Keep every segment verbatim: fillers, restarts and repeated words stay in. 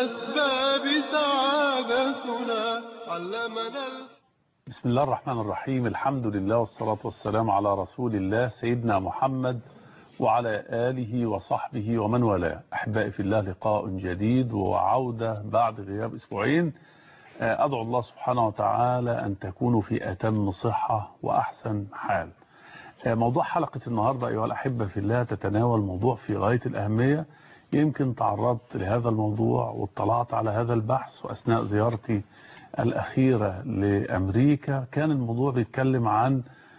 الأسباب سعادتنا علمنا. بسم الله الرحمن الرحيم. الحمد لله والصلاة والسلام على رسول الله سيدنا محمد وعلى آله وصحبه ومن والاه. أحبائي في الله، لقاء جديد وعودة بعد غياب أسبوعين. أدعو الله سبحانه وتعالى أن تكونوا في أتم صحة وأحسن حال. موضوع حلقة النهاردة أيها الأحبة في الله تتناول موضوع في غاية الأهمية. يمكن تعرضت لهذا الموضوع واطلعت على هذا البحث، وأثناء زيارتي الأخيرة لأمريكا كان الموضوع بيتكلم عن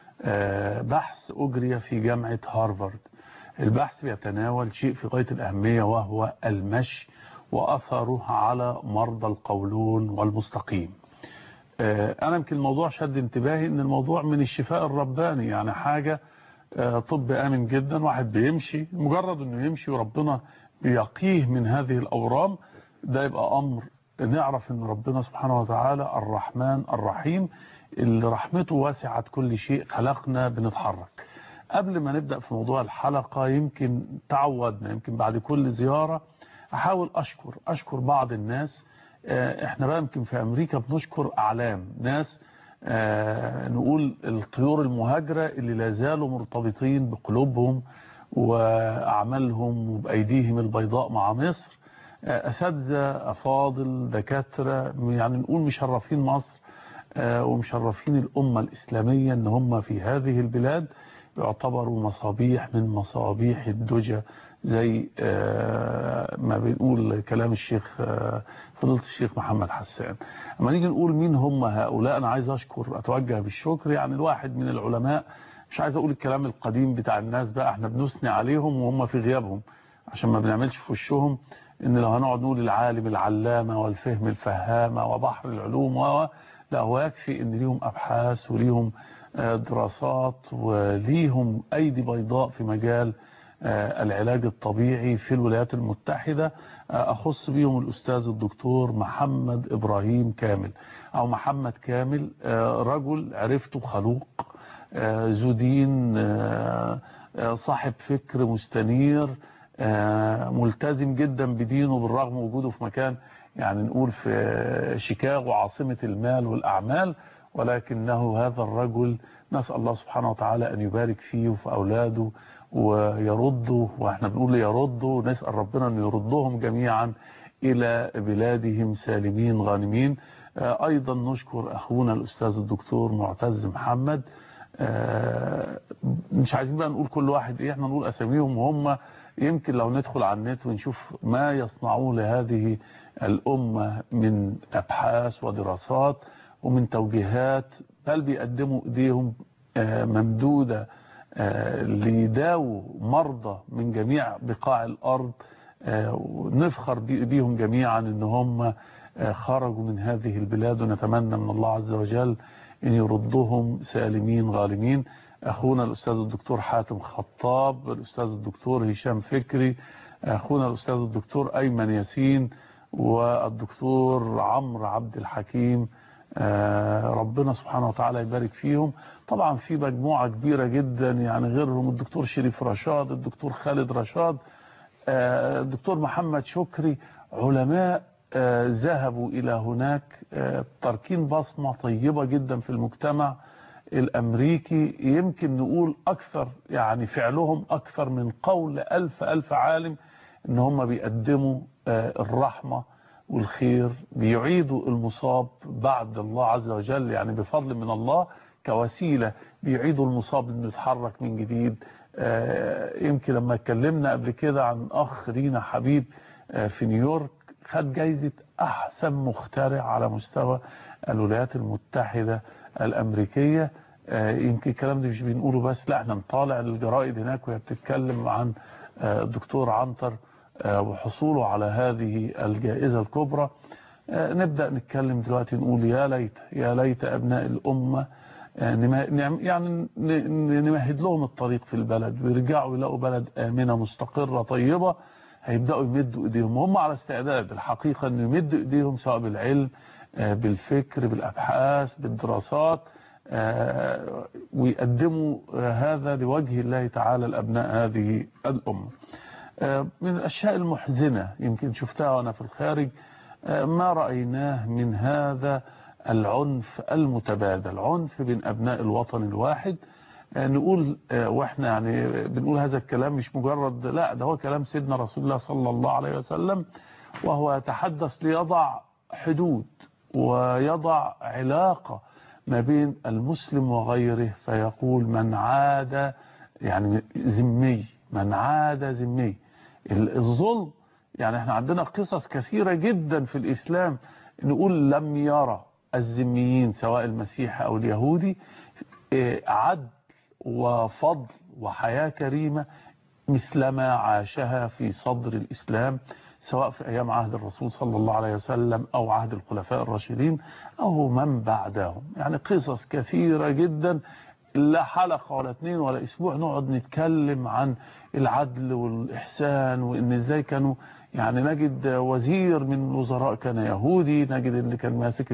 بحث أجري في جامعة هارفارد. البحث بيتناول شيء في غاية الأهمية، وهو المشي وأثره على مرضى القولون والمستقيم. أنا يمكن الموضوع شد انتباهي إن الموضوع من الشفاء الرباني، يعني حاجة طب آمن جدا. واحد بيمشي، مجرد إنه يمشي وربنا بيقيه من هذه الأورام، ده يبقى أمر نعرف إن ربنا سبحانه وتعالى الرحمن الرحيم اللي رحمته واسعت كل شيء، خلقنا بنتحرك. قبل ما نبدأ في موضوع الحلقة، يمكن تعودنا يمكن بعد كل زيارة أحاول أشكر أشكر بعض الناس. احنا بقى يمكن في أمريكا بنشكر أعلام ناس، نقول الطيور المهاجرة اللي لا زالوا مرتبطين بقلوبهم وأعمالهم وبأيديهم البيضاء مع مصر. أساتذة أفاضل، دكاترة، يعني نقول مشرفين مصر ومشرفين الأمة الإسلامية، إن هم في هذه البلاد يعتبروا مصابيح من مصابيح الدجى، زي ما بنقول كلام الشيخ فضيلة الشيخ محمد حسان. اما نيجي نقول مين هم هؤلاء، أنا عايز أشكر أتوجه بالشكر. يعني الواحد من العلماء، مش عايز أقول الكلام القديم بتاع الناس بقى، احنا بنثني عليهم وهم في غيابهم عشان ما بنعملش في وشهم إن لو هنقعد نقول العالم العلامة والفهم الفهامة وبحر العلوم و لا، هو يكفي إن ليهم أبحاث وليهم دراسات وليهم أيدي بيضاء في مجال العلاج الطبيعي في الولايات المتحدة. أخص بيهم الأستاذ الدكتور محمد إبراهيم كامل أو محمد كامل، رجل عرفته خلوق ذو دين، صاحب فكر مستنير، ملتزم جدا بدينه بالرغم وجوده في مكان يعني نقول في شيكاغو عاصمة المال والأعمال، ولكنه هذا الرجل نسأل الله سبحانه وتعالى أن يبارك فيه وفي أولاده ويرده، وإحنا بنقول يرده، نسأل ربنا أن يردهم جميعا إلى بلادهم سالمين غانمين. أيضا نشكر أخونا الأستاذ الدكتور معتز محمد. مش عايزين بقى نقول كل واحد إيه، إحنا نقول أساميهم، وهم يمكن لو ندخل على النت ونشوف ما يصنعوه لهذه الأمة من أبحاث ودراسات ومن توجيهات، بل بيقدموا إيديهم ممدودة ليداووا مرضى من جميع بقاع الأرض. نفخر بيهم جميعا إن هم خرجوا من هذه البلاد، ونتمنى من الله عز وجل أن يردهم سالمين غالمين. أخونا الأستاذ الدكتور حاتم خطاب، الأستاذ الدكتور هشام فكري، أخونا الأستاذ الدكتور أيمن ياسين، والدكتور عمرو عبد الحكيم، ربنا سبحانه وتعالى يبارك فيهم. طبعا في مجموعة كبيرة جدا يعني غيرهم، الدكتور شريف رشاد، الدكتور خالد رشاد، الدكتور محمد شكري، علماء ذهبوا إلى هناك تركين بصمة طيبة جدا في المجتمع الأمريكي. يمكن نقول أكثر يعني فعلهم أكثر من قول ألف ألف عالم، إن هم بيقدموا الرحمة والخير، بيعيدوا المصاب بعد الله عز وجل، يعني بفضل من الله كوسيلة بيعيدوا المصاب إنه يتحرك من جديد. يمكن لما اتكلمنا قبل كده عن أخ لينا حبيب في نيويورك خد جايزة أحسن مخترع على مستوى الولايات المتحدة الأمريكية. يمكن الكلام ده مش بنقوله بس، لا احنا نطالع الجرائد هناك وهي بتتكلم عن الدكتور عنتر وحصوله على هذه الجائزة الكبرى. نبدأ نتكلم دلوقتي نقول يا ليت يا ليت أبناء الأمة يعني نمهد لهم الطريق في البلد، ويرجعوا يلاقوا بلد آمنة مستقرة طيبة. هيبدأوا يمدوا ايديهم، هم على استعداد الحقيقة أن يمدوا ايديهم سواء بالعلم، بالفكر، بالأبحاث، بالدراسات، ويقدموا هذا لوجه الله تعالى لأبناء هذه الأمة. من الأشياء المحزنة يمكن شفتها وأنا في الخارج، ما رأيناه من هذا العنف المتبادل، عنف بين أبناء الوطن الواحد. نقول واحنا يعني بنقول هذا الكلام مش مجرد، لا ده هو كلام سيدنا رسول الله صلى الله عليه وسلم، وهو يتحدث ليضع حدود ويضع علاقة ما بين المسلم وغيره، فيقول من عاد يعني ذمي، من عاد ذمي. الظلم يعني احنا عندنا قصص كثيرة جدا في الإسلام نقول لم يرى الذميين سواء المسيحي أو اليهودي عدل وفضل وحياة كريمة مثلما عاشها في صدر الإسلام، سواء في أيام عهد الرسول صلى الله عليه وسلم أو عهد الخلفاء الراشدين أو من بعدهم. يعني قصص كثيرة جدا، لا حلقة ولا اثنين ولا اسبوع نقعد نتكلم عن العدل والإحسان، وإن ازاي كانوا يعني نجد وزير من الوزراء كان يهودي، نجد اللي كان ماسك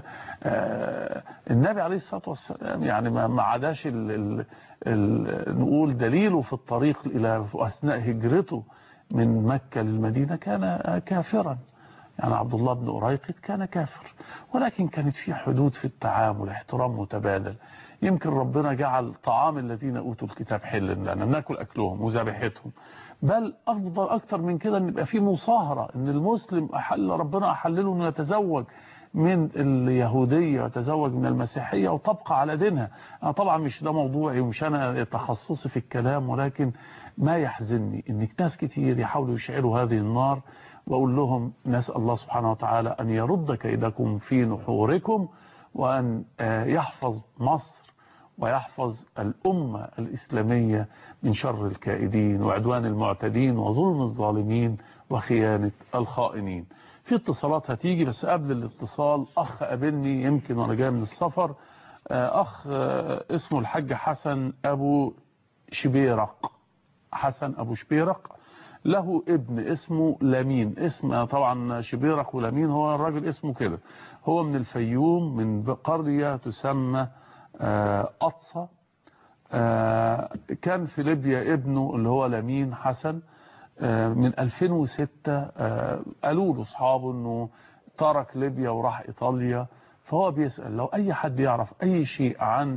النبي عليه الصلاة والسلام يعني ما عداش ال ال ال نقول دليله في الطريق إلى أثناء هجرته من مكة للمدينة كان كافرا، يعني عبد الله بن أريقط كان كافر، ولكن كانت في حدود في التعامل، احترام متبادل. يمكن ربنا جعل طعام الذين أوتوا الكتاب حلا لنا، ناكل أكلهم وذبيحتهم، بل أفضل أكتر من كده أن يبقى في مصاهرة، أن المسلم أحل ربنا أحلله أنه يتزوج من اليهودية ويتزوج من المسيحية وتبقى على دينها. أنا طبعا مش ده موضوعي ومش أنا تخصصي في الكلام، ولكن ما يحزنني أن ناس كتير يحاولوا يشعلوا هذه النار، وأقول لهم نسأل الله سبحانه وتعالى أن يرد كيدكم في نحوركم، وأن يحفظ مصر ويحفظ الأمة الإسلامية من شر الكائدين وعدوان المعتدين وظلم الظالمين وخيانة الخائنين. في اتصالات هتيجي، بس قبل الاتصال أخ قابلني يمكن وأنا جاي من السفر، أخ اسمه الحاج حسن أبو شبيرق، حسن أبو شبيرق، له ابن اسمه لمين، اسم طبعا شبيرق ولمين هو الراجل اسمه كده، هو من الفيوم من قرية تسمى أطسة. كان في ليبيا ابنه اللي هو لمين حسن من ألفين وستة، قالوا له اصحابه انه ترك ليبيا وراح ايطاليا، فهو بيسأل لو اي حد يعرف اي شيء عن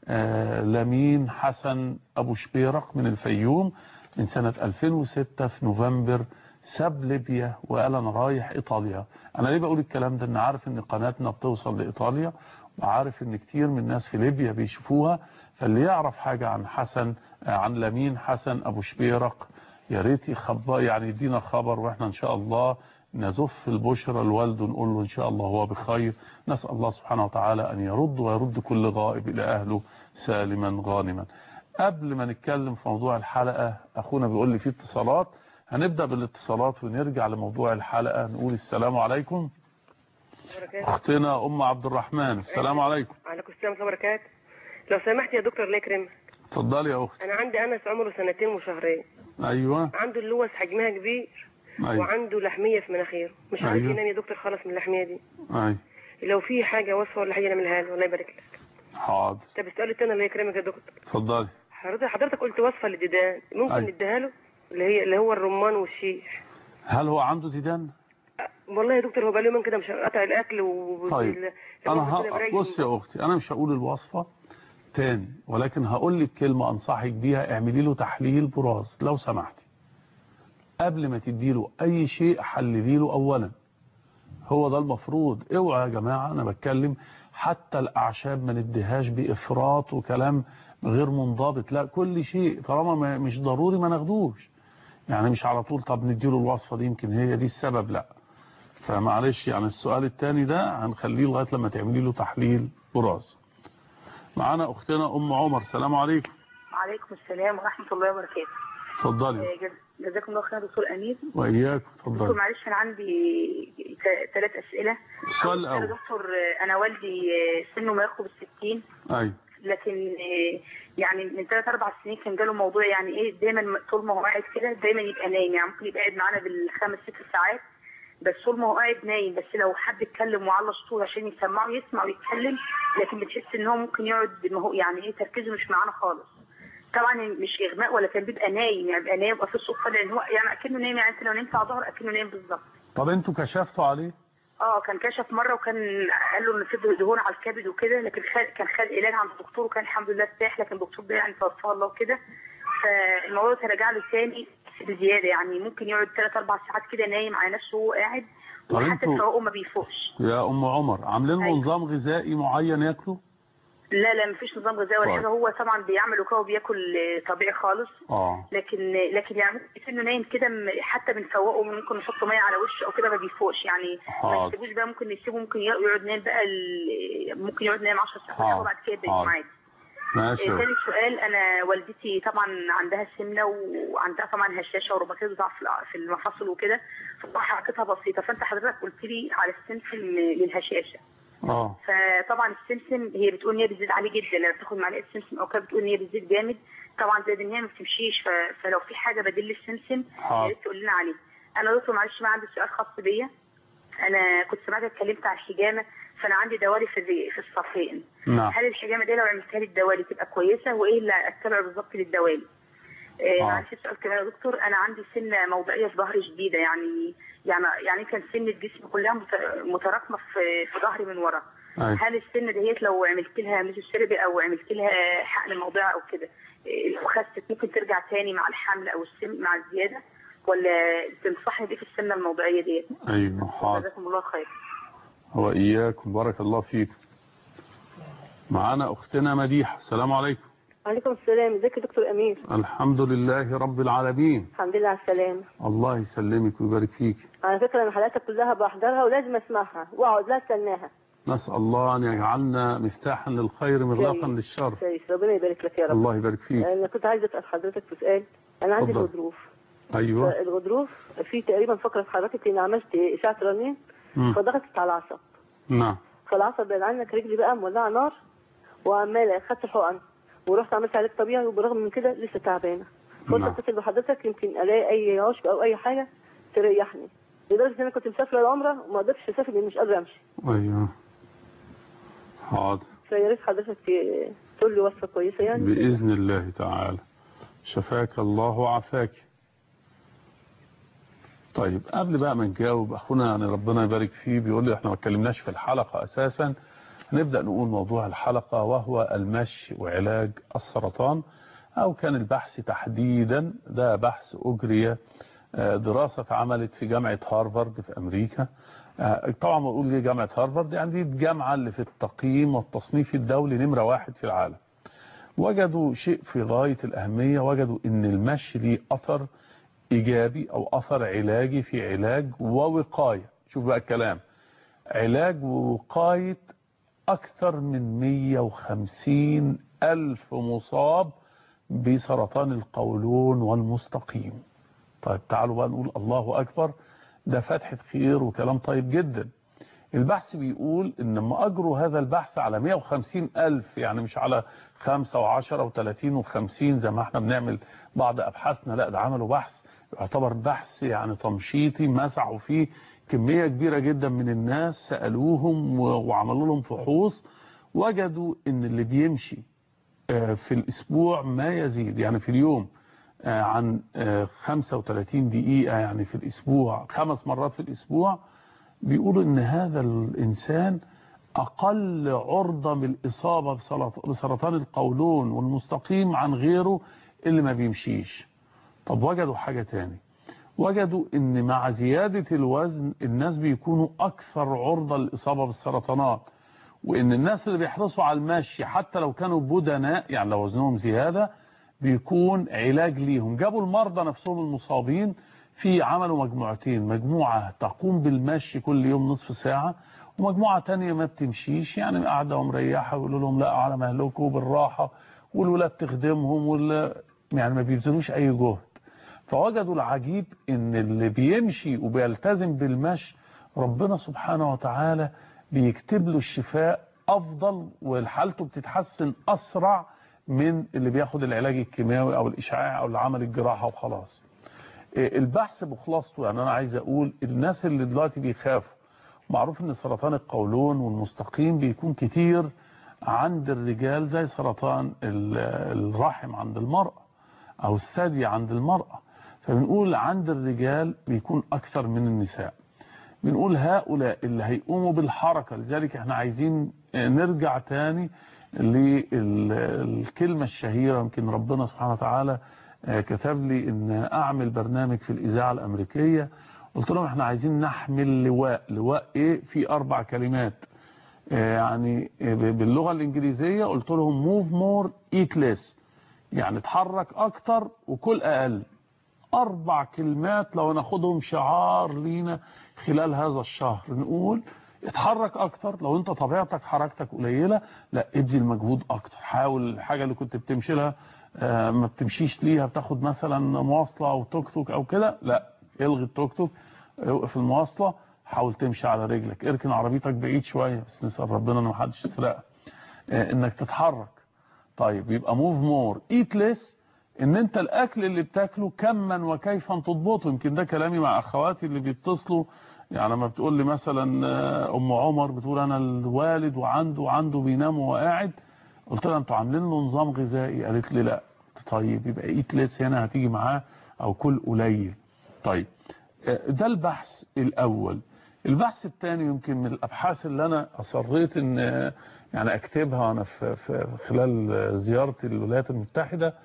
لمين حسن ابو شبيرق من الفيوم من سنة ألفين وستة في نوفمبر ساب ليبيا وقال انا رايح ايطاليا. انا ليه بقول الكلام ده؟ ان عارف ان قناتنا بتوصل لايطاليا، وعارف ان كتير من الناس في ليبيا بيشوفوها، فاللي يعرف حاجة عن حسن عن لمين حسن ابو شبيرق يا ريت يخبر يعني يدينا خبر، واحنا ان شاء الله نزف البشرى لوالده نقول له ان شاء الله هو بخير. نسأل الله سبحانه وتعالى ان يرد ويرد كل غائب الى اهله سالما غانما. قبل ما نتكلم في موضوع الحلقة اخونا بيقول لي في اتصالات، هنبدأ بالاتصالات ونرجع لموضوع الحلقة. نقول السلام عليكم. اختنا ام عبد الرحمن، السلام عليكم. وعليكم السلام ورحمه الله وبركاته. لو سمحت يا دكتور الله يكرمك. اتفضلي يا اختي. انا عندي انس عمره سنتين وشهرين. ايوه. عنده اللوز حجمها كبير. أيوة. وعنده لحميه في مناخيره، مش عارف أيوة. ينام يا دكتور خالص من اللحميه دي. ايوه. لو في حاجه وصفه ولا حاجه نعملها له الله يبارك لك. حاضر. طب السؤال الثاني الله يكرمك يا دكتور. اتفضلي. حضرتك حضرتك قلت وصفه للديدان، ممكن أيوة. نديها له اللي هي اللي هو الرمان والشيح. هل هو عنده ديدان؟ والله يا دكتور هو بقى له يومين كده مش قاطع الاكل و طيب انا ه... بص يا اختي، انا مش هقول الوصفه تاني، ولكن هقول لك كلمه انصحك بيها، اعملي له تحليل براز لو سمحتي. قبل ما تدي له اي شيء حللي له اولا، هو ده المفروض. اوعى يا جماعه انا بتكلم حتى الاعشاب ما نديهاش بافراط وكلام غير منضبط، لا كل شيء طالما مش ضروري ما ناخدوش، يعني مش على طول طب نديله الوصفه دي يمكن هي دي السبب، لا. فمعلش يعني السؤال الثاني ده هنخليه لغايه لما تعملي له تحليل براز. معانا اختنا ام عمر، السلام عليكم. وعليكم السلام ورحمه الله وبركاته. اتفضلي. جزاكم الله خير دكتور انيس. واياك. اتفضلي. دكتور معلش انا عندي ثلاث اسئله. السؤال الاول دكتور انا والدي سنه ما يقرب الستين. ايوه. لكن يعني من ثلاث اربع سنين كان جاله موضوع يعني ايه دايما طول ما هو قاعد كده دايما يبقى نايم، يعني ممكن يبقى قاعد معانا بالخمس ست ساعات بس طول ما هو قاعد نايم، بس لو حد اتكلم وعلى صوته عشان يسمعه يسمع ويتكلم، لكن بتحس ان هو ممكن يقعد ما هو يعني ايه تركيزه مش معانا خالص. طبعا مش اغماء ولا كان بيبقى نايم، يعني بيبقى نايم وفي الصوت طالع ان هو يعني اكنه نايم، يعني انت لو نمت على ظهره اكنه نايم بالظبط. طب انتوا كشفتوا عليه؟ اه كان كشف مره وكان قال له ان في دهون على الكبد وكده، لكن خد كان خد علاج عند الدكتور وكان الحمد لله ارتاح، لكن الدكتور ده يعني توفاه الله وكده، فالموضوع تراجع له ثاني بزياده، يعني ممكن يقعد ثلاث اربع ساعات كده نايم على نفسه وهو قاعد وحتى فوقه ما بيفوقش. يا ام عمر عاملين له نظام غذائي معين ياكله؟ لا لا مفيش نظام غذائي ولا حاجه، هو طبعا بيعمل وكده وبياكل طبيعي خالص. اه لكن لكن يعني ممكن انه نايم كده حتى بنفوقه، ممكن نحط ميه على وشه او كده ما بيفوقش، يعني ما نسيبوش بقى، ممكن نسيبه ممكن يقعد نايم بقى ممكن يقعد نايم عشر ساعات وبعد كده يبقى عادي. ماشي. ثالث سؤال، انا والدتي طبعا عندها سمنه وعندها طبعا هشاشه وروماتيزم وضعف في المفاصل وكده، فحركتها بسيطه، فانت حضرتك قلت لي على السمسم للهشاشه. اه فطبعا السمسم هي بتقول ان هي بتزيد عليه جدا، لما بتاخد معلقه سمسم او كده بتقول ان هي بتزيد جامد، طبعا زائد ان هي ما بتمشيش، فلو في حاجه بديل للسمسم يا ريت تقول لنا عليه. انا دكتور معلش ما عندي سؤال خاص بيا، انا كنت سمعت اتكلمت على الحجامه، فانا عندي دوالي في في الصفين. نعم. هل الحجامه دي لو عملتها لي الدوالي تبقى كويسه، وايه اللي اتبعه بالظبط للدوالي؟ آه. معلش سؤال كمان يا دكتور، انا عندي سنه موضعيه في ظهري شديده، يعني يعني يعني كان سنه جسمي كلها متراكمه في في ظهري من ورا. أي. هل السنه ديت لو عملت لها ميزوثيرابي او عملت لها حقن موضعي او كده لو خست ممكن ترجع تاني مع الحمل او السن مع الزياده، ولا تنصحني بيه في السنه الموضعيه ديت؟ ايوه حاضر. جزاكم الله خير. واياكم بارك الله فيكم. معانا اختنا مديحه. السلام عليكم. وعليكم السلام. ازيك يا دكتور امير؟ الحمد لله رب العالمين. الحمد لله على السلامه. الله يسلمك ويبارك فيك. على فكره انا حلقاتك كلها بحضرها ولازم اسمعها واقعد لا استناها. نسال الله ان يجعلنا مفتاحا للخير مغلاقا للشر. كويس، ربنا يبارك لك يا رب. الله يبارك فيك. انا كنت عايزه اسال حضرتك في سؤال. انا عندي غضروف. ايوه. الغضروف في تقريبا فقره في حضرتك اني عملت اشعه رنين فضغطت على العصب. نعم. فالعصب بعد عنك رجلي بقى مولعه نار وعماله خدت حقن ورحت عملت علاج طبيعي، وبرغم من كده لسه تعبانه. قلت اتصل بحضرتك يمكن الاقي اي عشب او اي حاجه تريحني، لدرجه ان انا كنت مسافره العمره وما قدرتش اسافر لاني مش قادره امشي. ايوه حاضر. فيا ريت حضرتك تقول لي وصفه كويسه يعني باذن الله تعالى. شفاك الله وعافاك. طيب قبل بقى ما نجاوب اخونا يعني ربنا يبارك فيه بيقول لي احنا ما اتكلمناش في الحلقه اساسا، هنبدأ نقول موضوع الحلقة وهو المشي وعلاج السرطان، أو كان البحث تحديدا ده بحث أجري دراسة اتعملت في جامعة هارفارد في أمريكا. طبعا بقول لي جامعة هارفارد يعني دي الجامعة اللي في التقييم والتصنيف الدولي نمرة واحد في العالم. وجدوا شيء في غاية الأهمية، وجدوا إن المشي ليه أثر إيجابي أو أثر علاجي في علاج ووقاية. شوف بقى الكلام، علاج ووقاية أكثر من مئة وخمسين ألف مصاب بسرطان القولون والمستقيم. طيب تعالوا بقى نقول الله أكبر، ده فتحة خير وكلام طيب جدا. البحث بيقول إن لما أجروا هذا البحث على مئة وخمسين ألف، يعني مش على خمسة وعشرة وثلاثين وخمسين زي ما احنا بنعمل بعض أبحاثنا، لا ده عملوا بحث يعتبر بحث يعني تمشيطي، مسعوا فيه كمية كبيرة جدا من الناس، سألوهم وعملوا لهم فحوص، وجدوا ان اللي بيمشي في الاسبوع ما يزيد يعني في اليوم عن خمسة وثلاثين دقيقة، يعني في الاسبوع خمس مرات في الاسبوع، بيقولوا ان هذا الانسان اقل عرضة من الاصابة بسرطان القولون والمستقيم عن غيره اللي ما بيمشيش. طب وجدوا حاجة تاني، وجدوا ان مع زيادة الوزن الناس بيكونوا اكثر عرضة للاصابة بالسرطانات، وان الناس اللي بيحرصوا على المشي حتى لو كانوا بدناء يعني لو وزنهم زيادة بيكون علاج ليهم. جابوا المرضى نفسهم المصابين في عملوا مجموعتين، مجموعة تقوم بالمشي كل يوم نصف ساعة، ومجموعة تانية ما بتمشيش يعني قاعدة ومريحة، ويقولوا لهم لا على مهلكوا بالراحة، والولاد تخدمهم ولا يعني ما بيبذلوش اي جهد. فوجدوا العجيب ان اللي بيمشي وبيلتزم بالمشي ربنا سبحانه وتعالى بيكتب له الشفاء افضل وحالته بتتحسن اسرع من اللي بياخد العلاج الكيماوي او الاشعاعي او العمل الجراحة وخلاص. البحث بخلاصته يعني انا عايز اقول الناس اللي دلوقتي بيخافوا، معروف ان سرطان القولون والمستقيم بيكون كتير عند الرجال زي سرطان الرحم عند المرأة أو الثدي عند المرأة، فبنقول عند الرجال بيكون أكثر من النساء. بنقول هؤلاء اللي هيقوموا بالحركة، لذلك احنا عايزين نرجع تاني للكلمة الشهيرة. يمكن ربنا سبحانه وتعالى كتب لي ان اعمل برنامج في الإذاعة الأمريكية، قلت لهم احنا عايزين نحمل لواء. لواء ايه؟ في اربع كلمات، يعني باللغة الانجليزية قلت لهم move more eat less، يعني اتحرك اكتر وكل اقل. اربع كلمات لو ناخدهم شعار لينا خلال هذا الشهر، نقول اتحرك اكتر. لو انت طبيعتك حركتك قليلة، لا ابذل مجهود اكتر. حاول الحاجة اللي كنت بتمشي لها ما بتمشيش ليها، بتاخد مثلا مواصلة او توك توك او كده، لا الغي التوك توك، اوقف المواصلة، حاول تمشي على رجلك، اركن عربيتك بعيد شوية بس نسأل ربنا ان محدش يسرقها، انك تتحرك. طيب يبقى موف مور ايت ليس، ان انت الاكل اللي بتاكله كما وكيفا تضبطه. يمكن ده كلامي مع اخواتي اللي بيتصلوا، يعني لما بتقول لي مثلا ام عمر بتقول انا الوالد وعنده وعنده بينام وهو قاعد، قلت لها انتوا عاملين له نظام غذائي؟ قالت لي لا. طيب يبقى ايت ليس هنا هتيجي معاه او كل قليل. طيب ده البحث الاول. البحث الثاني يمكن من الابحاث اللي انا اصريت ان يعني اكتبها وانا في خلال زيارتي للولايات المتحدة،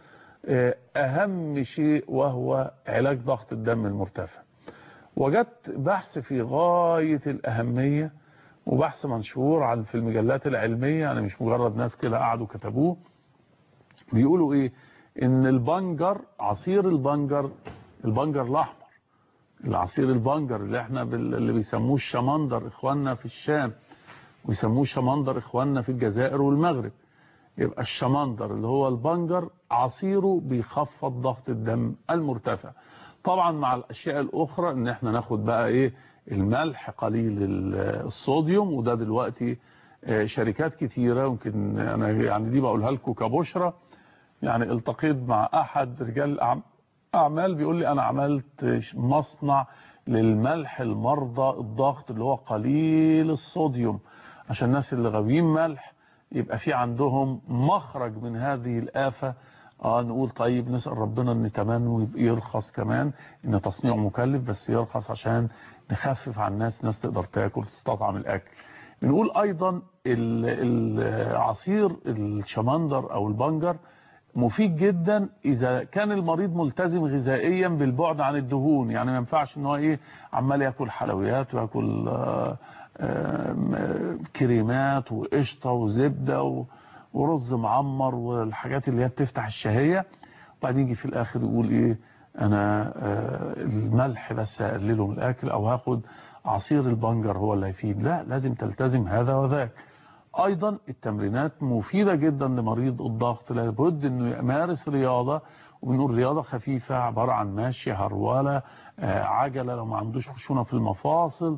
اهم شيء وهو علاج ضغط الدم المرتفع. وجدت بحث في غاية الاهمية، وبحث منشور عن في المجلات العلمية، يعني مش مجرد ناس كده قعدوا كتبوه. بيقولوا ايه؟ ان البنجر، عصير البنجر، البنجر الاحمر، العصير البنجر اللي احنا اللي بيسموه الشمندر اخواننا في الشام، ويسموه شمندر اخواننا في الجزائر والمغرب. يبقى الشمندر اللي هو البنجر عصيره بيخفض ضغط الدم المرتفع. طبعا مع الاشياء الاخرى ان احنا ناخد بقى ايه؟ الملح قليل الصوديوم، وده دلوقتي شركات كتيرة، يمكن انا يعني دي بقولها لكم كبشرة. يعني التقيت مع احد رجال اعمال بيقول لي انا عملت مصنع للملح المرضى الضغط اللي هو قليل الصوديوم، عشان الناس اللي غاويين ملح يبقى في عندهم مخرج من هذه الآفة. اه نقول طيب نسأل ربنا ان تمنه ويبقى يرخص كمان، ان تصنيعه مكلف بس يرخص عشان نخفف عن الناس، ناس تقدر تاكل تستطعم الاكل. بنقول ايضا العصير الشمندر او البنجر مفيد جدا اذا كان المريض ملتزم غذائيا بالبعد عن الدهون. يعني ما ينفعش ان هو ايه عمال ياكل حلويات وياكل آآ آآ كريمات وقشطه وزبده ورز معمر والحاجات اللي هي بتفتح الشهيه، وبعدين يجي في الاخر يقول ايه انا الملح بس هقلله من الاكل او هاخد عصير البنجر هو اللي هيفيد. لا، لازم تلتزم هذا وذاك. ايضا التمرينات مفيدة جدا لمريض الضغط، لابد انه يمارس رياضة، وبنقول رياضة خفيفة عبارة عن ماشي، هرولة، عجلة لو ما عندوش خشونة في المفاصل.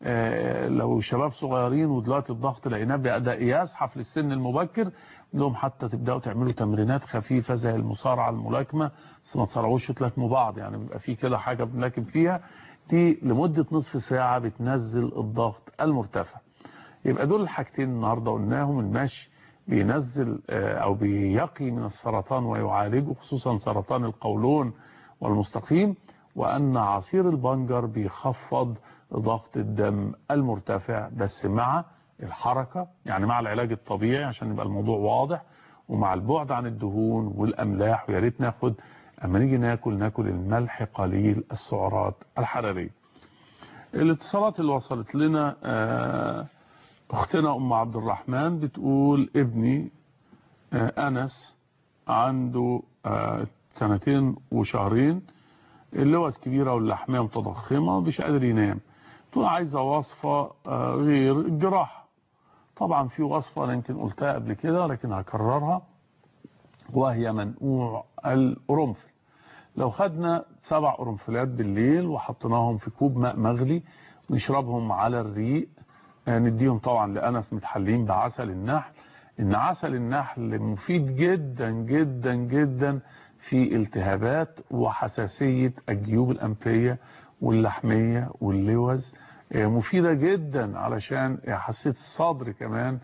لو شباب صغيرين ودلوقتي الضغط لقيناه بيبدأ يزحف للسن المبكر، لهم حتى تبداوا تعملوا تمرينات خفيفة زي المصارعة الملاكمة، بس ما تصارعوش وتلاكموا بعض، يعني بيبقى في كده حاجة بنلاكم فيها دي لمدة نصف ساعة بتنزل الضغط المرتفع. يبقى دول الحاجتين النهاردة قلناهم. المشي بينزل او بيقي من السرطان ويعالجه، خصوصا سرطان القولون والمستقيم، وان عصير البنجر بيخفض ضغط الدم المرتفع بس مع الحركة، يعني مع العلاج الطبيعي عشان يبقى الموضوع واضح، ومع البعد عن الدهون والاملاح. ويا ريت ناخد اما نيجي ناكل ناكل الملح قليل السعرات الحرارية. الاتصالات اللي وصلت لنا آه اختنا ام عبد الرحمن بتقول ابني آه انس عنده آه سنتين وشهرين، اللوز كبيرة واللحمية متضخمة مش قادر ينام. تقول عايزة وصفة آه غير الجراحة. طبعا في وصفة انا يمكن قلتها قبل كده لكن هكررها، وهي منقوع القرنفل. لو خدنا سبع قرنفلات بالليل وحطيناهم في كوب ماء مغلي ونشربهم على الريق، نديهم طبعا لأنس متحلين بعسل النحل. ان عسل النحل مفيد جدا جدا جدا في التهابات وحساسية الجيوب الأنفية واللحمية واللوز، مفيدة جدا علشان حساسية الصدر كمان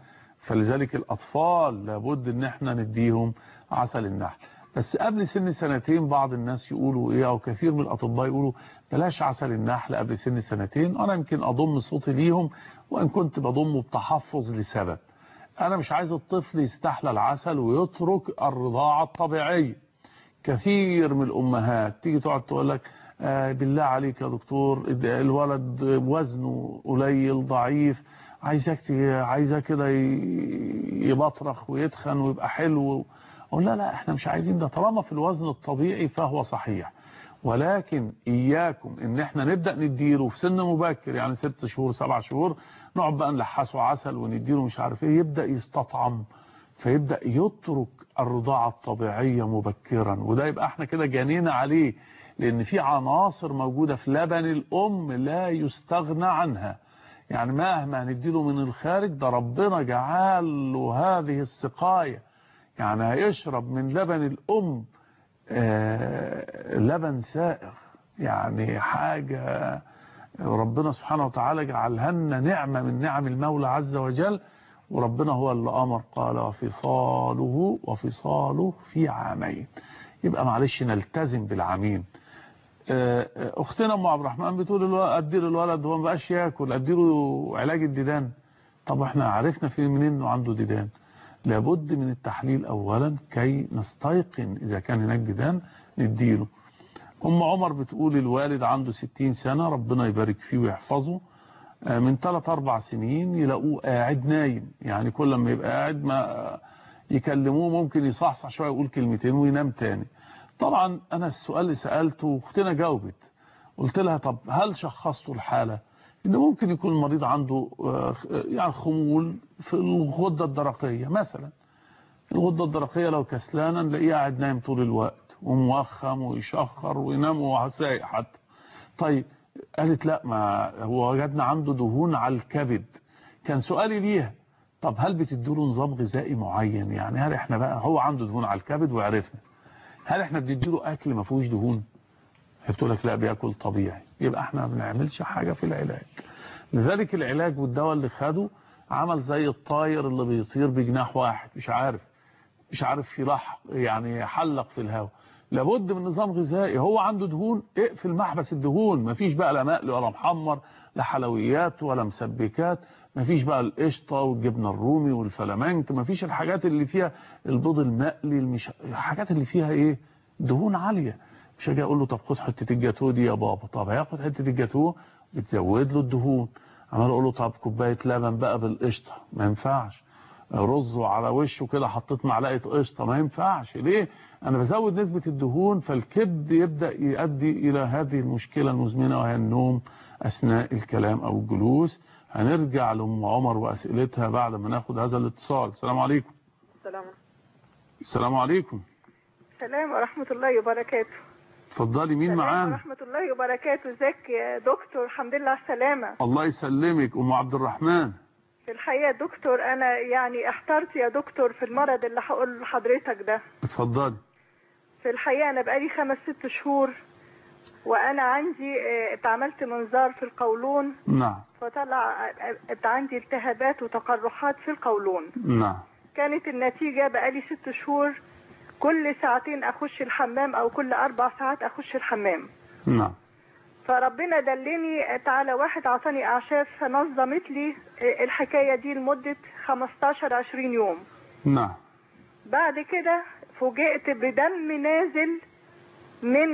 فلذلك الأطفال لابد ان احنا نديهم عسل النحل. بس قبل سن سنتين بعض الناس يقولوا ايه، او كثير من الأطباء يقولوا بلاش عسل النحل قبل سن سنتين. انا يمكن اضم صوتي ليهم، وان كنت بضمه بتحفظ لسبب. انا مش عايز الطفل يستحلى العسل ويترك الرضاعة الطبيعية. كثير من الامهات تيجي تقعد تقول لك آه بالله عليك يا دكتور الولد وزنه قليل ضعيف، عايزك عايزاه كده يبطرخ ويتخن ويبقى حلو. اقول لا لا احنا مش عايزين ده، طالما في الوزن الطبيعي فهو صحيح. ولكن اياكم ان احنا نبدا نديله في سن مبكر، يعني ست شهور سبع شهور نقعد بقى نلحسه عسل ونديله مش عارف ايه، يبدا يستطعم فيبدا يترك الرضاعه الطبيعيه مبكرا، وده يبقى احنا كده جانينا عليه، لان في عناصر موجوده في لبن الام لا يستغنى عنها. يعني مهما نديله من الخارج ده ربنا جعل له هذه السقايه، يعني هيشرب من لبن الام آه لبن سائغ، يعني حاجة ربنا سبحانه وتعالى جعلها لنا نعمة من نعم المولى عز وجل. وربنا هو اللي أمر قال وفصاله وفصاله في عامين. يبقى معلش نلتزم بالعامين. آه أختنا أم عبد الرحمن بتقول أدي له الولد هو ما بقاش ياكل، أدي له علاج الديدان. طب احنا عرفنا في منين انه عنده ديدان؟ لابد من التحليل اولا كي نستيقن اذا كان هناك ديدان نديله. ام عمر بتقول الوالد عنده ستين سنة ربنا يبارك فيه ويحفظه، من ثلاث اربع سنين يلاقوه قاعد نايم، يعني كل ما يبقى قاعد ما يكلموه ممكن يصحصح شويه يقول كلمتين وينام تاني. طبعا انا السؤال اللي سالته اختنا جاوبت، قلت لها طب هل شخصتوا الحاله إنه ممكن يكون المريض عنده يعني خمول في الغدة الدرقية مثلا. الغدة الدرقية لو كسلانة نلاقيه قاعد نايم طول الوقت وموخم ويشخر وينام وهو سايق حتى. طيب قالت لا ما هو وجدنا عنده دهون على الكبد. كان سؤالي ليها طب هل بتديله نظام غذائي معين؟ يعني هل احنا بقى هو عنده دهون على الكبد وعرفنا، هل احنا بنديله اكل ما فيهوش دهون؟ بتقول لك لا بياكل طبيعي. يبقى احنا ما بنعملش حاجه في العلاج. لذلك العلاج والدواء اللي خده عمل زي الطاير اللي بيطير بجناح واحد، مش عارف مش عارف يلحق يعني حلق في الهواء. لابد من نظام غذائي. هو عنده دهون اقفل محبس الدهون، مفيش بقى لا مقلي ولا محمر لا حلويات ولا مسبكات، مفيش بقى القشطه والجبنه الرومي والفلامنك، مفيش الحاجات اللي فيها البيض المقلي المش... الحاجات اللي فيها ايه دهون عاليه. مش هاجي اقول له طب خد حته الجاتوه دي يا بابا، طب هياخد حته الجاتوه بتزود له الدهون. عمال اقول له طب كوبايه لبن بقى بالقشطه، ما ينفعش. رز وعلى وشه كده حطيت معلقه قشطه، ما ينفعش. ليه؟ انا بزود نسبه الدهون فالكبد يبدا يؤدي الى هذه المشكله المزمنه وهي النوم اثناء الكلام او الجلوس. هنرجع لام عمر واسئلتها بعد ما ناخد هذا الاتصال. السلام عليكم. السلام السلام عليكم. السلام ورحمه الله وبركاته. اتفضلي مين معانا؟ ورحمة الله وبركاته. ازيك يا دكتور؟ الحمد لله على السلامة. الله يسلمك. ام عبد الرحمن. في الحقيقة دكتور انا يعني احترت يا دكتور في المرض اللي هقول لحضرتك ده. اتفضلي. في الحقيقة انا بقالي خمس ست شهور وانا عندي اتعملت منظار في القولون. نعم. فطلع عندي التهابات وتقرحات في القولون. نعم. كانت النتيجة بقالي ست شهور كل ساعتين اخش الحمام او كل اربع ساعات اخش الحمام. نعم. فربنا دلني تعالى واحد عطاني اعشاب فنظمت لي الحكايه دي لمده خمستاشر عشرين يوم. نعم. بعد كده فوجئت بدم نازل من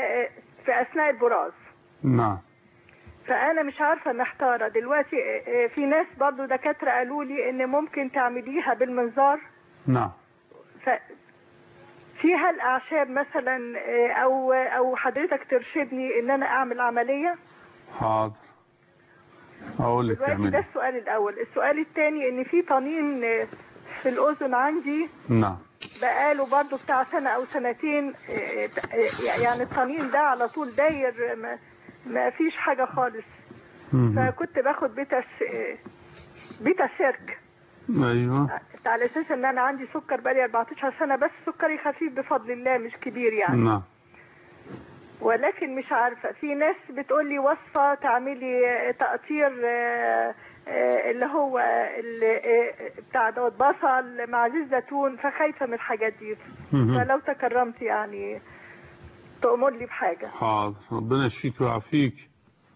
في اثناء البراز. نعم. فانا مش عارفه محتاره دلوقتي. في ناس برضو دكاتره قالوا لي ان ممكن تعمليها بالمنظار. نعم. ف فيها الاعشاب مثلا او او حضرتك ترشدني ان انا اعمل عمليه؟ حاضر هقول لك تعملي. ده السؤال الاول. السؤال الثاني ان في طنين في الاذن عندي. نعم. بقاله برضو بتاع سنه او سنتين، يعني الطنين ده على طول داير ما, ما فيش حاجه خالص. فكنت باخد بيتا بيتا سيرك. ايوه. على اساس ان انا عندي سكر بقالي اربعتاشر سنه، بس سكري خفيف بفضل الله مش كبير يعني. نعم. ولكن مش عارفه، في ناس بتقول لي وصفه تعملي تقطير اللي هو اللي بتاع دوت بصل مع زيت زيتون، فخايفه من الحاجات دي. فلو تكرمت يعني تأمر لي بحاجه. حاضر، ربنا يشفيك ويعافيك.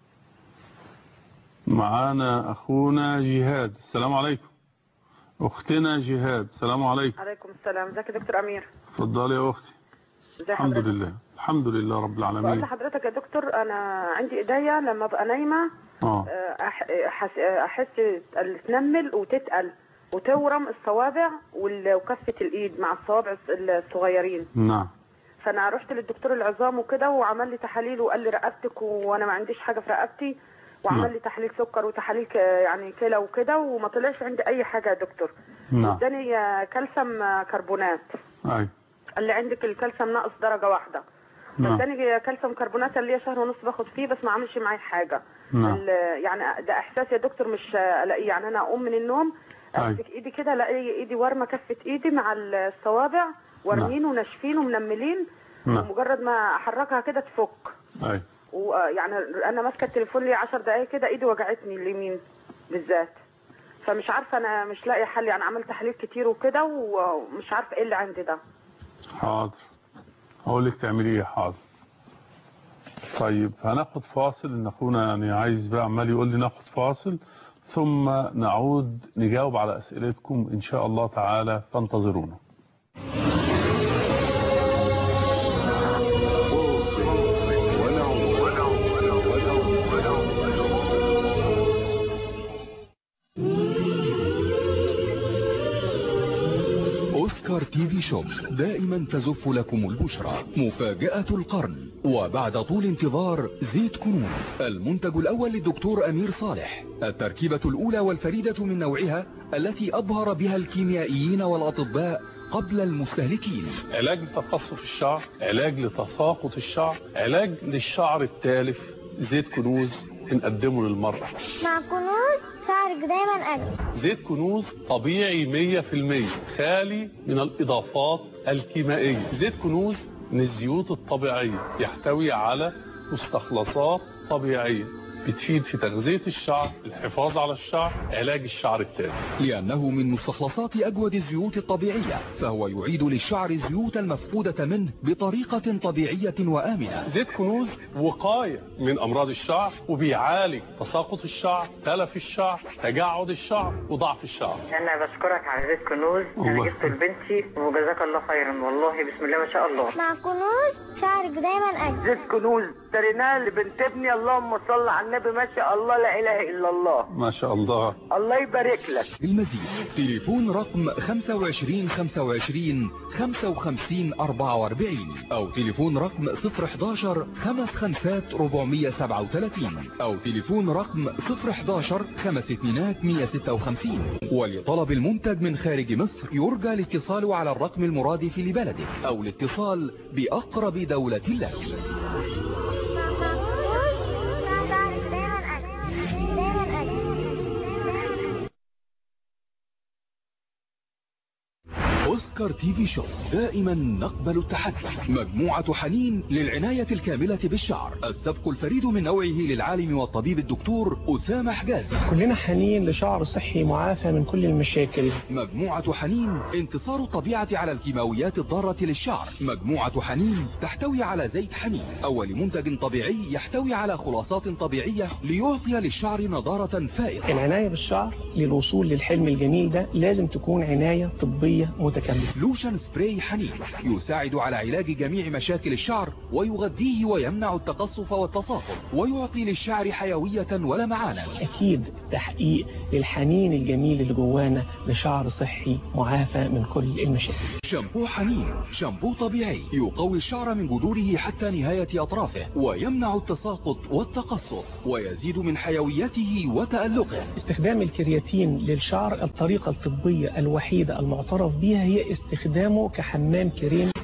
معانا اخونا جهاد. السلام عليكم. اختنا جهاد. السلام عليكم. عليكم السلام. ازيك يا دكتور امير؟ اتفضلي يا اختي. الحمد حضرتك؟ لله الحمد لله رب العالمين. بقول لحضرتك يا دكتور، انا عندي ايديا لما ابقى نايمه اه احس احس تنمل وتتقل وتورم الصوابع وكفه الايد مع الصوابع الصغيرين. نعم. فانا رحت للدكتور العظام وكده وعمل لي تحاليل وقال لي رقبتك وانا ما عنديش حاجه في رقبتي، وعمل لي تحليل سكر وتحاليل يعني كلى وكده وما طلعش عندي اي حاجه يا دكتور. نعم. اداني كالسيوم كربونات. ايوه. قال لي عندك الكالسيوم ناقص درجه واحده. نعم. اداني كالسيوم كربونات اللي هي شهر ونص باخد فيه بس ما عملش معايا حاجه. نعم. يعني ده احساس يا دكتور مش الاقيه، يعني انا اقوم من النوم امسك ايدي كده الاقي ايدي ورمه كفه ايدي مع الصوابع ورمين نعم. وناشفين ومنملين. نعم. ومجرد ما احركها كده تفك. ايوه. ويعني انا ماسكه التليفون لي عشر دقايق كده ايدي وجعتني اليمين بالذات، فمش عارفه انا مش لاقي حل، يعني عملت تحاليل كتير وكده ومش عارفه ايه اللي عندي ده. حاضر اقول لك تعملي ايه. حاضر. طيب هناخد فاصل، ان اخونا يعني عايز بقى عمال يقول لي ناخد فاصل ثم نعود نجاوب على اسئلتكم ان شاء الله تعالى، فانتظرونا. أوسكار تي في شوب دائما تزف لكم البشرى. مفاجأة القرن، وبعد طول انتظار زيت كنوز، المنتج الأول للدكتور أمير صالح، التركيبة الأولى والفريدة من نوعها التي أبهر بها الكيميائيين والأطباء قبل المستهلكين. علاج لتقصف الشعر، علاج لتساقط الشعر، علاج للشعر التالف. زيت كنوز بنقدمه للمرأة. مع كنوز شعرك دايما أجمل. زيت كنوز طبيعي مية في المية، خالي من الإضافات الكيميائية. زيت كنوز من الزيوت الطبيعية، يحتوي على مستخلصات طبيعية بتفيد في تغذية الشعر، الحفاظ على الشعر، علاج الشعر التالف. لأنه من مستخلصات أجود الزيوت الطبيعية، فهو يعيد للشعر الزيوت المفقودة منه بطريقة طبيعية وآمنة. زيت كنوز وقاية من أمراض الشعر، وبيعالج تساقط الشعر، تلف الشعر، تجعد الشعر، وضعف الشعر. أنا بشكرك على زيت كنوز، أنا جبته لبنتي وجزاك الله خيرا، والله بسم الله ما شاء الله. مع كنوز شعرك دايما أجمل. زيت كنوز اشتريناه لبنت ابني، اللهم صل على النبي، ما شاء الله لا اله الا الله. ما شاء الله. الله يبارك لك. المزيد تليفون رقم خمسة وعشرين خمسة وعشرين خمسة وخمسين أربعة وأربعين او تليفون رقم صفر حداشر خمس خمسات أربعمية سبعة وثلاثين او تليفون رقم صفر حداشر خمس اتنينات مية ستة وخمسين. ولطلب المنتج من خارج مصر يرجى الاتصال على الرقم المرادف لبلدك او الاتصال بأقرب دولة لك. أوسكار تي في شوب دائما نقبل التحدي. مجموعة حنين للعناية الكاملة بالشعر، السبق الفريد من نوعه للعالم والطبيب الدكتور أسامة حجازي. كلنا حنين لشعر صحي معافى من كل المشاكل. مجموعة حنين انتصار الطبيعة على الكيماويات الضارة للشعر. مجموعة حنين تحتوي على زيت حنين، أول منتج طبيعي يحتوي على خلاصات طبيعية ليعطي للشعر نضارة فائقة. العناية بالشعر للوصول للحلم الجميل ده لازم تكون عناية طبية متكاملة. لوشن سبراي حنين يساعد على علاج جميع مشاكل الشعر ويغذيه ويمنع التقصف والتساقط ويعطي للشعر حيوية ولمعانا. أكيد تحقيق للحنين الجميل اللي جوانا لشعر صحي معافى من كل المشاكل. شامبو حنين شامبو طبيعي يقوي الشعر من جذوره حتى نهاية أطرافه ويمنع التساقط والتقصف ويزيد من حيويته وتألقه. استخدام الكرياتين للشعر الطريقة الطبية الوحيدة المعترف بها هي استخدامه كحمام كريم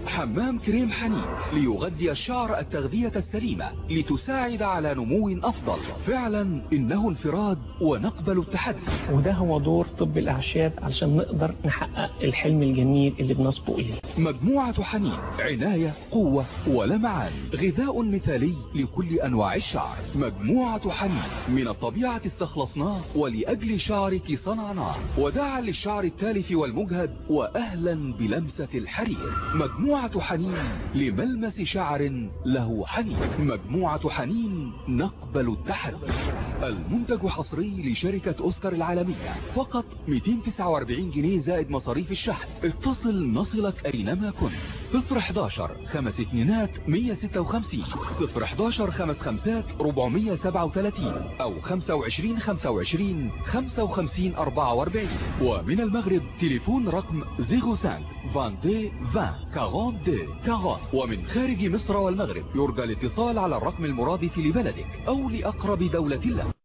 حمام كريم حنين ليغذي الشعر التغذية السليمة لتساعد على نمو أفضل. فعلا إنه انفراد ونقبل التحدي، وده هو دور طب الأعشاب علشان نقدر نحقق الحلم الجميل اللي بنصبو إليه. مجموعة حنين عناية، قوة ولمعان، غذاء مثالي لكل أنواع الشعر. مجموعة حنين من الطبيعة استخلصناه ولأجل شعرك صنعناه، وداعا للشعر التالف والمجهد، وأهلا بلمسة الحرير. مجموعة حنين لملمس شعر له حنين. مجموعة حنين نقبل التحدي. المنتج حصري لشركة أوسكار العالمية، فقط مئتين وتسعة وأربعين جنيه زائد مصاريف الشحن. اتصل نصلك أينما كنت. صفر حداشر خمس اتنينات مية ستة وخمسين، صفر حداشر خمس خمسات أربعمية سبعة وثلاثين، أو خمسة وعشرين خمسة وعشرين خمسة وخمسين أربعة وأربعين. ومن المغرب تليفون رقم صفر خمسة اثنين عشرين عشرين أربعين. ومن خارج مصر والمغرب يرجى الاتصال على الرقم المرادف لبلدك أو لأقرب دولة لك.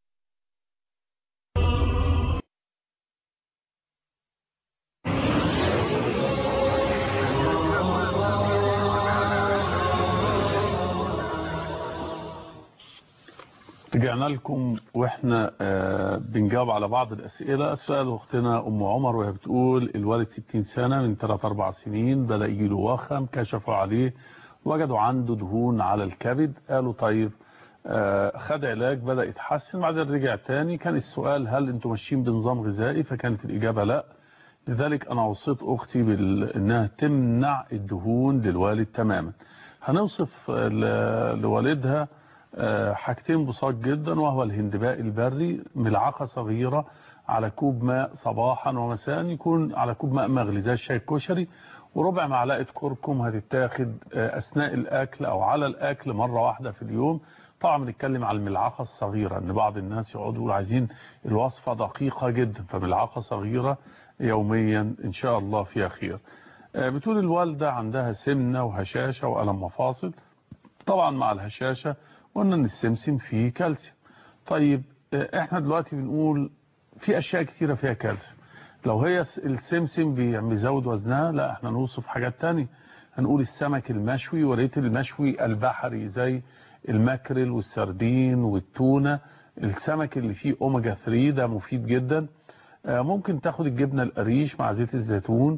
رجعنا لكم واحنا آه بنجاوب على بعض الأسئلة. سؤال أختنا أم عمر وهي بتقول الوالد ستين سنة، من ثلاث أربع سنين بدأ يجيله وخم، كشفوا عليه وجدوا عنده دهون على الكبد. قالوا طيب آه خد علاج بدأ يتحسن، بعدين رجع تاني. كان السؤال هل انتم ماشيين بنظام غذائي؟ فكانت الإجابة لا. لذلك أنا وصيت أختي بأنها تمنع الدهون للوالد تماما. هنوصف لوالدها حاجتين بسيط جدا، وهو الهندباء البري، ملعقة صغيرة على كوب ماء صباحا ومساء، يكون على كوب ماء مغلي زي الشاي الكشري، وربع معلقة كركم هتتاخد أثناء الأكل أو على الأكل مرة واحدة في اليوم. طبعا بنتكلم على الملعقة الصغيرة، ان بعض الناس يقعدوا يقولوا عايزين الوصفة دقيقة جدا، فملعقة صغيرة يوميا إن شاء الله فيها خير. بتقول الوالدة عندها سمنة وهشاشة وألم مفاصل. طبعا مع الهشاشة قلنا ان السمسم فيه كالسيوم. طيب احنا دلوقتي بنقول في اشياء كتيرة فيها كالسيوم. لو هي السمسم بيزود وزنها، لا احنا نوصف حاجات تانية. هنقول السمك المشوي، وريت المشوي البحري زي الماكريل والسردين والتونة. السمك اللي فيه اوميجا ثلاثة ده مفيد جدا. ممكن تاخد الجبنة القريش مع زيت الزيتون،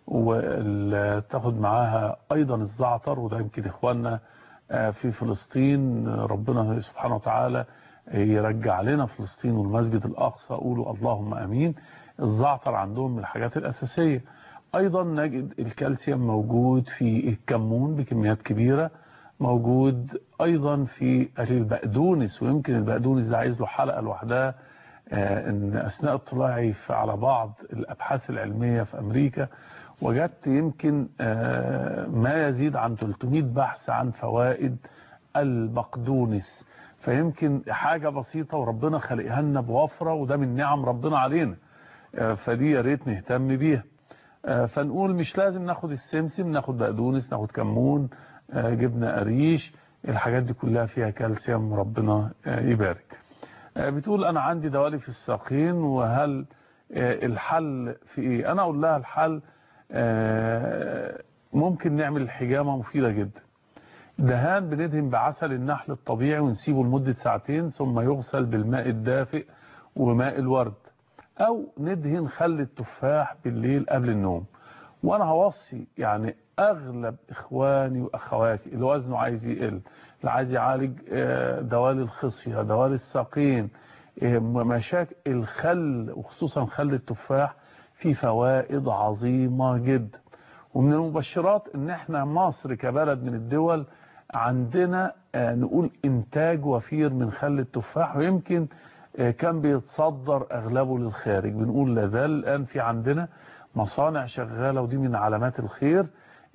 وتاخد معاها ايضا الزعتر، وده يمكن اخواننا في فلسطين ربنا سبحانه وتعالى يرجع لنا فلسطين والمسجد الأقصى، قولوا اللهم أمين. الزعتر عندهم من الحاجات الأساسية. أيضا نجد الكالسيوم موجود في الكمون بكميات كبيرة، موجود أيضا في البقدونس، ويمكن البقدونس ده عايز له حلقة لوحدها. إن أثناء اطلاعي على بعض الأبحاث العلمية في أمريكا وجدت يمكن ما يزيد عن ثلاثمائة بحث عن فوائد البقدونس. فيمكن حاجة بسيطة وربنا خلقها لنا بوفرة، وده من نعم ربنا علينا، فدي يا ريت نهتم بيها. فنقول مش لازم ناخد السمسم، ناخد بقدونس، ناخد كمون، جبنة قريش، الحاجات دي كلها فيها كالسيوم، ربنا يبارك. بتقول أنا عندي دوالي في الساقين، وهل الحل في إيه؟ أنا أقول لها الحل ممكن نعمل الحجامة مفيدة جدا. دهان بندهن بعسل النحل الطبيعي ونسيبه لمدة ساعتين، ثم يغسل بالماء الدافئ وماء الورد، أو ندهن خل التفاح بالليل قبل النوم. وأنا هوصي يعني أغلب إخواني وأخواتي اللي وزنه عايز يقل، اللي عايز يعالج دوالي الخصية، دوالي الساقين، مشاكل الخل وخصوصا خل التفاح في فوائد عظيمة جدا. ومن المبشرات ان احنا مصر كبلد من الدول عندنا نقول انتاج وفير من خل التفاح، ويمكن كان بيتصدر اغلبه للخارج. بنقول لا زال الان في عندنا مصانع شغالة، ودي من علامات الخير.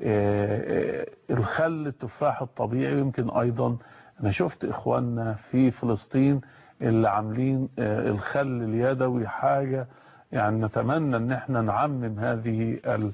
الخل التفاح الطبيعي، ويمكن ايضا انا شفت اخواننا في فلسطين اللي عاملين الخل اليدوي، حاجة يعني نتمنى ان احنا نعمم هذه ال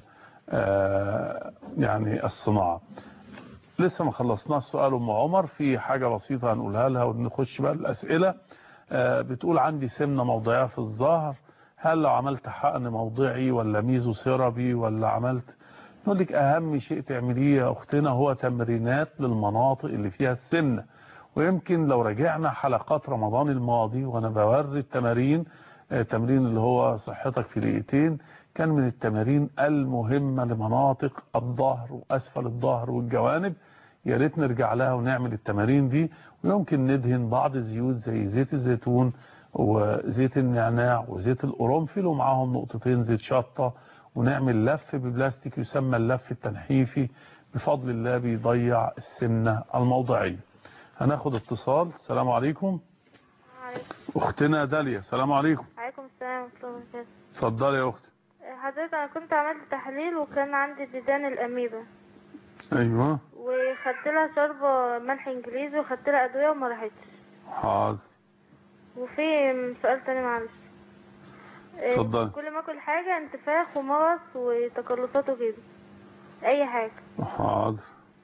يعني الصناعة. لسه ما خلصناش سؤال ام عمر، في حاجة بسيطة هنقولها لها ونخش بقى الأسئلة. بتقول عندي سمنة موضعية في الظهر، هل لو عملت حقن موضعي ولا ميزو سيرابي ولا عملت نقول لك أهم شيء تعمليه يا أختنا هو تمرينات للمناطق اللي فيها السمنة. ويمكن لو رجعنا حلقات رمضان الماضي وأنا بوري التمارين، التمرين اللي هو صحتك في دقيقتين، كان من التمارين المهمة لمناطق الظهر وأسفل الظهر والجوانب. يا ريت نرجع لها ونعمل التمارين دي. ويمكن ندهن بعض الزيوت زي زيت الزيتون وزيت النعناع وزيت القرنفل ومعاهم نقطتين زيت شطة، ونعمل لف ببلاستيك يسمى اللف التنحيفي، بفضل الله بيضيع السمنة الموضعية. هناخد اتصال. السلام عليكم. وعليكم. اختنا داليا. السلام عليكم. وعليكم السلام ورحمة الله وبركاته. اتفضلي يا اختي. حضرتك انا كنت عملت تحليل وكان عندي ديدان الاميبا. ايوه. وخدت لها شوربه ملح انجليزي وخدت لها ادويه وما راحتش. حاضر. وفي سؤال تاني معلش. اتفضلي. كل ما اكل حاجه انتفاخ ومغص وتقلصات وكده، اي حاجه. حاضر.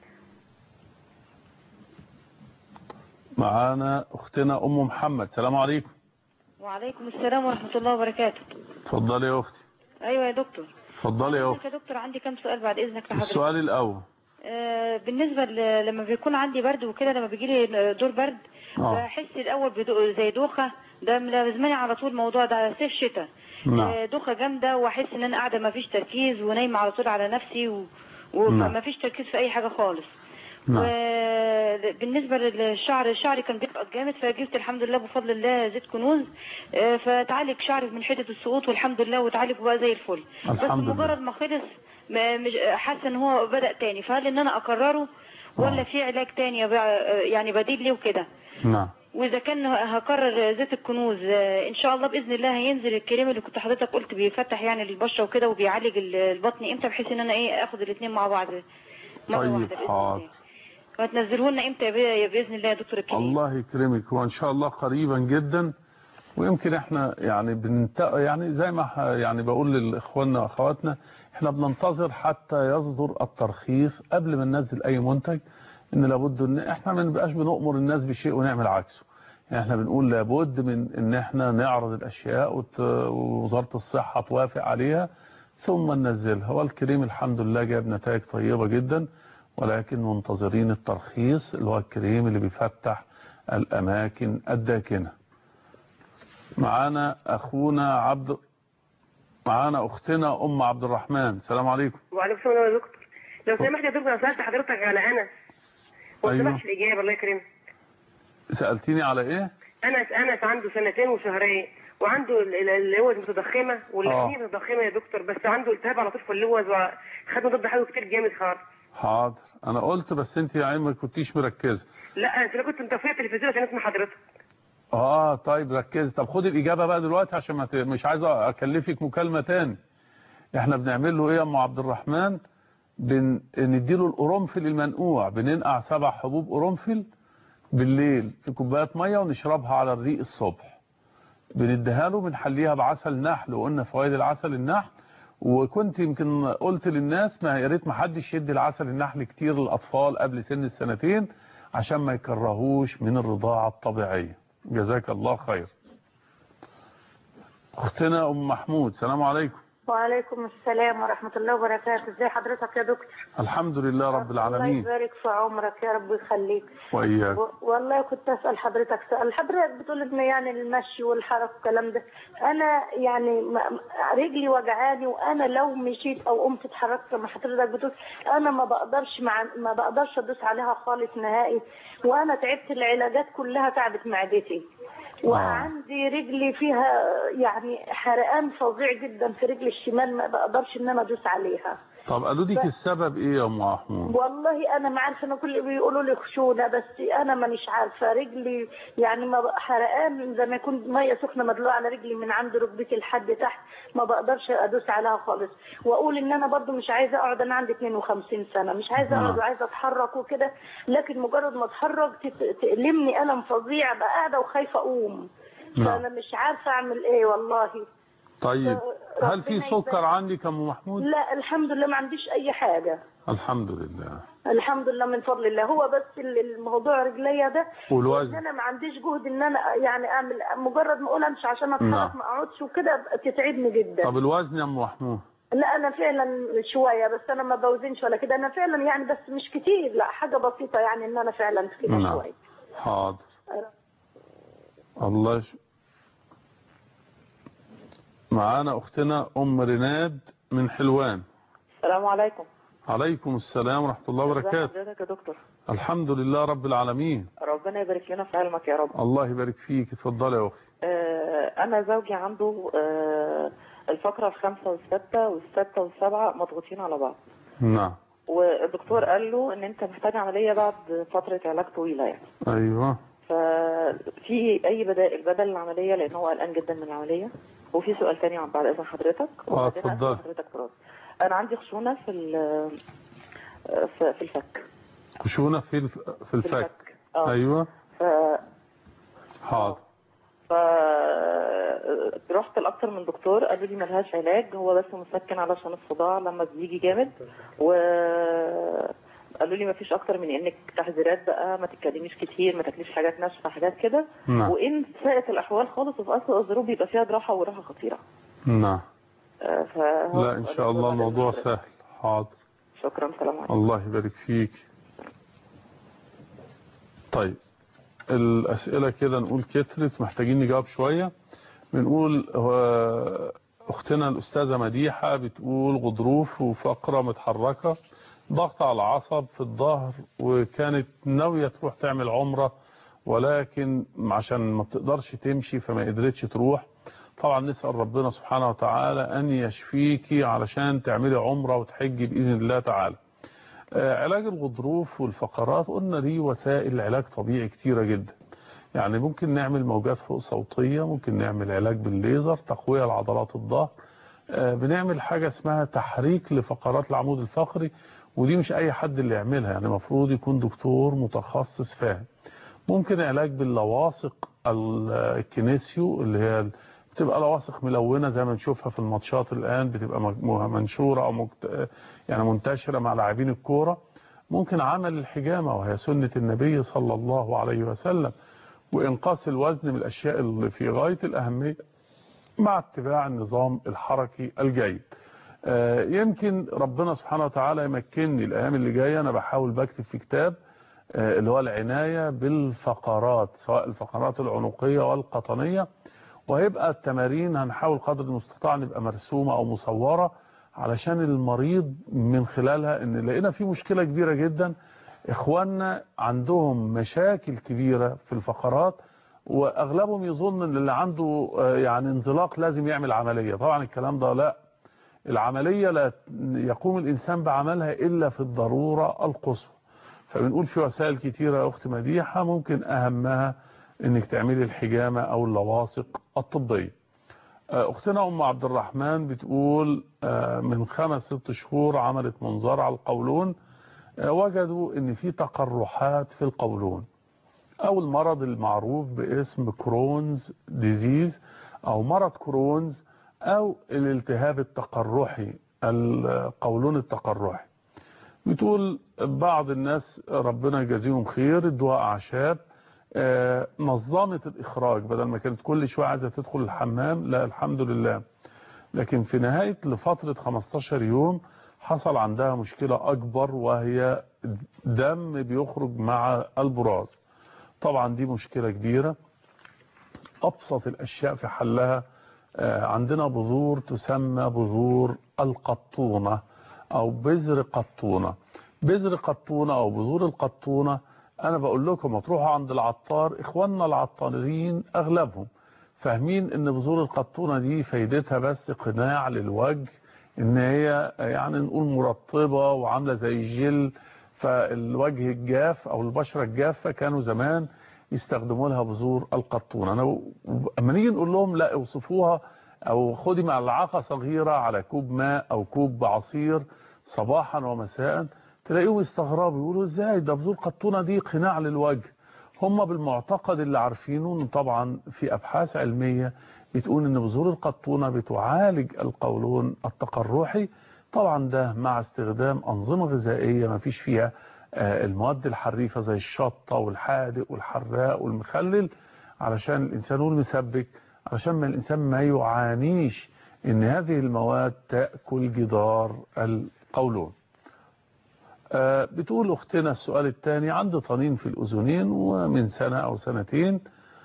معانا اختنا ام محمد. السلام عليكم. وعليكم السلام ورحمه الله وبركاته. اتفضلي يا اختي. ايوه يا دكتور. اتفضلي يا اختي. يا دكتور عندي كام سؤال بعد اذنك لحضرتك. السؤال الاول آه بالنسبه لما بيكون عندي برد وكده، لما بيجي لي دور برد آه. بحس الاول بدو زي دوخه، ده ملازمني على طول الموضوع ده صيف شتاء. آه دوخه جامده، واحس ان انا قاعده ما فيش تركيز ونايمه على طول على نفسي و... وما فيش تركيز في اي حاجه خالص. وبالنسبه للشعر، شعري كان بيبقى جامد، فجبت الحمد لله بفضل الله زيت كنوز فتعالج شعري من حته السقوط والحمد لله، وتعالج بقى زي الفل. بس مجرد ما خلص حاسه ان هو بدا تاني، فهل ان انا اكرره ولا في علاج تاني يعني بديل ليه وكده؟ نعم. واذا كان هكرر زيت الكنوز ان شاء الله باذن الله هينزل الكريم اللي كنت حضرتك قلت بيفتح يعني البشره وكده وبيعالج البطن امتى، بحيث ان انا ايه اخد الاثنين مع بعض مره طيب واحده. حاضر. وهتنزلوه لنا امتى يا باذن الله يا دكتور الكريم؟ الله يكرمك، وان شاء الله قريبا جدا. ويمكن احنا يعني بنت يعني زي ما يعني بقول لاخواننا واخواتنا، احنا بننتظر حتى يصدر الترخيص قبل ما ننزل اي منتج، ان لابد ان احنا ما نبقاش بنؤمر الناس بشيء ونعمل عكسه. يعني احنا بنقول لابد من ان احنا نعرض الاشياء ووزاره الصحه توافق عليها ثم ننزلها. والكريم الحمد لله جاب نتائج طيبه جدا، ولكن منتظرين الترخيص اللي هو الكريم اللي بيفتح الاماكن الداكنه. معانا اخونا عبد معانا اختنا ام عبد الرحمن. السلام عليكم. وعليكم السلام يا دكتور. لو سمحت يا دكتور، انا سالت حضرتك على انس وما سمعتش الاجابه. الله يكرمك. سالتيني على ايه؟ انس انس عنده سنتين وشهرين، وعنده اللي هو المتضخمه واللحميه متضخمه يا دكتور، بس عنده التهاب على طول في اللوز، وخدنا ضد حيوي كتير جامد خالص. حاضر. انا قلت بس انت يا عين ما كنتيش مركزه. لا انا كنت مطفيه التلفزيون عشان اسمع حضرتك. اه طيب ركزي. طب خدي الاجابه بقى دلوقتي عشان ما مش عايز اكلفك مكالمه تاني. احنا بنعمل له ايه يا ام عبد الرحمن؟ بنديله القرنفل المنقوع، بننقع سبع حبوب قرنفل بالليل في كوبايه ميه ونشربها على الريق الصبح. بنديها له، بنحليها بعسل نحل، وقلنا فوائد العسل النحل. وكنت يمكن قلت للناس ما يا ريت ما حدش يدي العسل النحل كتير للاطفال قبل سن السنتين عشان ما يكرهوش من الرضاعه الطبيعيه. جزاك الله خير. اختنا ام محمود. السلام عليكم. وعليكم السلام ورحمة الله وبركاته. ازي حضرتك يا دكتور؟ الحمد لله رب العالمين. الله يبارك في عمرك يا رب ويخليك. وإياك. و... والله كنت أسأل حضرتك سؤال. حضرتك بتقول ان يعني المشي والحركة والكلام ده، انا يعني م... رجلي وجعاني، وانا لو مشيت او قمت اتحركت كما حضرتك بتقول انا ما بقدرش مع... ما بقدرش ادوس عليها خالص نهائي، وانا تعبت، العلاجات كلها تعبت معدتي. وعندي رجلي فيها يعني حرقان فظيع جدا في رجلي الشمال، ما بقدرش ان انا ادوس عليها. طب قالوا لك ف... السبب ايه يا ام محمود؟ والله انا ما عارفه، انا كل بيقولوا لي خشونه، بس انا مانيش عارفه. رجلي يعني ما حرقان زي ما يكون ميه سخنه مدلوقه على رجلي من عند ركبتي لحد تحت، ما بقدرش ادوس عليها خالص. واقول ان انا برضو مش عايزه اقعد، انا عندي اثنين وخمسين سنه، مش عايزه اقعد وعايزه اتحرك وكده، لكن مجرد ما اتحرك تألمني الم فظيع، بقى قاعده وخايفه اقوم. فانا مش عارفه اعمل ايه والله. طيب هل في سكر عندك يا ام محمود؟ لا الحمد لله ما عنديش اي حاجه. الحمد لله. الحمد لله من فضل الله. هو بس الموضوع رجليا ده، والوزن انا ما عنديش جهد ان انا يعني اعمل، مجرد ما اقول امشي عشان اتحرك ما اقعدش وكده تتعبني جدا. طب الوزن يا ام محمود؟ لا انا فعلا شويه، بس انا ما بوزنش ولا كده، انا فعلا يعني بس مش كتير، لا حاجه بسيطه يعني ان انا فعلا كده نعم. شويه. حاضر. الله ش... معانا اختنا ام رناد من حلوان. السلام عليكم. عليكم السلام ورحمه الله وبركاته. ازي حضرتك يا دكتور؟ الحمد لله رب العالمين. ربنا يبارك لنا في علمك يا رب. الله يبارك فيك. اتفضلي يا اختي. آه انا زوجي عنده آه الفقره الخامسه والسادسه والسادسه والسابعه مضغوطين على بعض. نعم. والدكتور قال له ان انت محتاج عمليه بعد فتره علاج طويله يعني. ايوه. ففي اي بدائل بدل العمليه لان هو قلقان جدا من العمليه؟ وفي سؤال تاني عن بعد اذن حضرتك. اه اتفضل. حضرتك ترد. انا عندي خشونه في في الفك. خشونه في الف... في الفك, الفك. آه. ايوه. ف حاضر. ف رحت لاكتر من دكتور قالوا لي ملهاش علاج، هو بس مسكن علشان الصداع لما بيجي جامد، و قالوا لي ما فيش اكتر من انك تحذيرات بقى، ما تتكلميش كتير، ما تاكليش حاجات ناشفه، حاجات كده. نعم. وان ساءت الاحوال خالص وفي اسوء الظروف بيبقى فيها جراحه وجراحه خطيره. نعم. آه لا ان شاء الله الموضوع سهل. حاضر. شكرا. سلام عليكم. الله يبارك فيك. طيب الاسئله كده نقول كترت، محتاجين نجاوب شويه. بنقول اختنا الاستاذه مديحه بتقول غضروف وفقره متحركه، ضغط على العصب في الظهر، وكانت ناويه تروح تعمل عمره ولكن عشان ما بتقدرش تمشي فما قدرتش تروح. طبعا نسال ربنا سبحانه وتعالى ان يشفيكي علشان تعملي عمره وتحجي باذن الله تعالى. علاج الغضروف والفقرات قلنا دي وسائل علاج طبيعي كتيره جدا. يعني ممكن نعمل موجات فوق صوتيه، ممكن نعمل علاج بالليزر، تقويه لعضلات الظهر، بنعمل حاجه اسمها تحريك لفقرات العمود الفقري، ودي مش اي حد اللي يعملها، يعني المفروض يكون دكتور متخصص فاهم. ممكن علاج باللواصق الكينيسيو اللي هي بتبقى لواصق ملونه زي ما نشوفها في الماتشات الان، بتبقى منشوره او مكت... يعني منتشره مع لاعبين الكوره. ممكن عمل الحجامه وهي سنه النبي صلى الله عليه وسلم، وانقاص الوزن من الاشياء اللي في غايه الاهميه مع اتباع النظام الحركي الجيد. يمكن ربنا سبحانه وتعالى يمكنني الايام اللي جايه، انا بحاول بكتب في كتاب اللي هو العنايه بالفقرات، سواء الفقرات العنقيه والقطنيه، وهيبقى التمارين هنحاول قدر المستطاع نبقى مرسومه او مصوره علشان المريض من خلالها، ان لقينا في مشكله كبيره جدا اخواننا عندهم مشاكل كبيره في الفقرات، واغلبهم يظن ان اللي عنده يعني انزلاق لازم يعمل عمليه. طبعا الكلام ده لا، العمليه لا يقوم الانسان بعملها الا في الضروره القصوى. فبنقول في وسائل كتيره يا اخت مديحه، ممكن اهمها انك تعملي الحجامه او اللواصق الطبيه. اختنا ام عبد الرحمن بتقول من خمس ست شهور عملت منظار على القولون، وجدوا ان في تقرحات في القولون، او المرض المعروف باسم كرونز ديزيز او مرض كرونز او الالتهاب التقرحي، القولون التقرحي. بتقول بعض الناس ربنا يجازيهم خير ادوها اعشاب نظمت الاخراج، بدل ما كانت كل شويه عايزه تدخل الحمام، لا الحمد لله. لكن في نهايه لفتره خمستاشر يوم حصل عندها مشكله اكبر، وهي دم بيخرج مع البراز. طبعا دي مشكله كبيره. ابسط الاشياء في حلها عندنا بذور تسمى بذور القطونه او بذر قطونه. بذر قطونه او بذور القطونه، انا بقول لكم هتروحوا عند العطار، اخواننا العطارين اغلبهم فاهمين ان بذور القطونه دي فايدتها بس قناع للوجه، ان هي يعني نقول مرطبه وعامله زي الجل، فالوجه الجاف او البشره الجافه كانوا زمان يستخدموا لها بذور القطونه. انا اما نيجي نقول لهم لا اوصفوها او خدي ملعقه صغيره على كوب ماء او كوب عصير صباحا ومساء، تلاقيهم يستغربوا يقولوا ازاي ده بذور قطونه دي قناع للوجه. هم بالمعتقد اللي عارفينه ان طبعا في ابحاث علميه بتقول ان بذور القطونه بتعالج القولون التقرحي. طبعا ده مع استخدام انظمه غذائيه ما فيش فيها المواد الحريفه زي الشطه والحادق والحراق والمخلل، علشان الانسان والمسبك، علشان ما الانسان ما يعانيش ان هذه المواد تأكل جدار القولون. آه بتقول اختنا السؤال الثاني، عندي طنين في الاذنين ومن سنة او سنتين،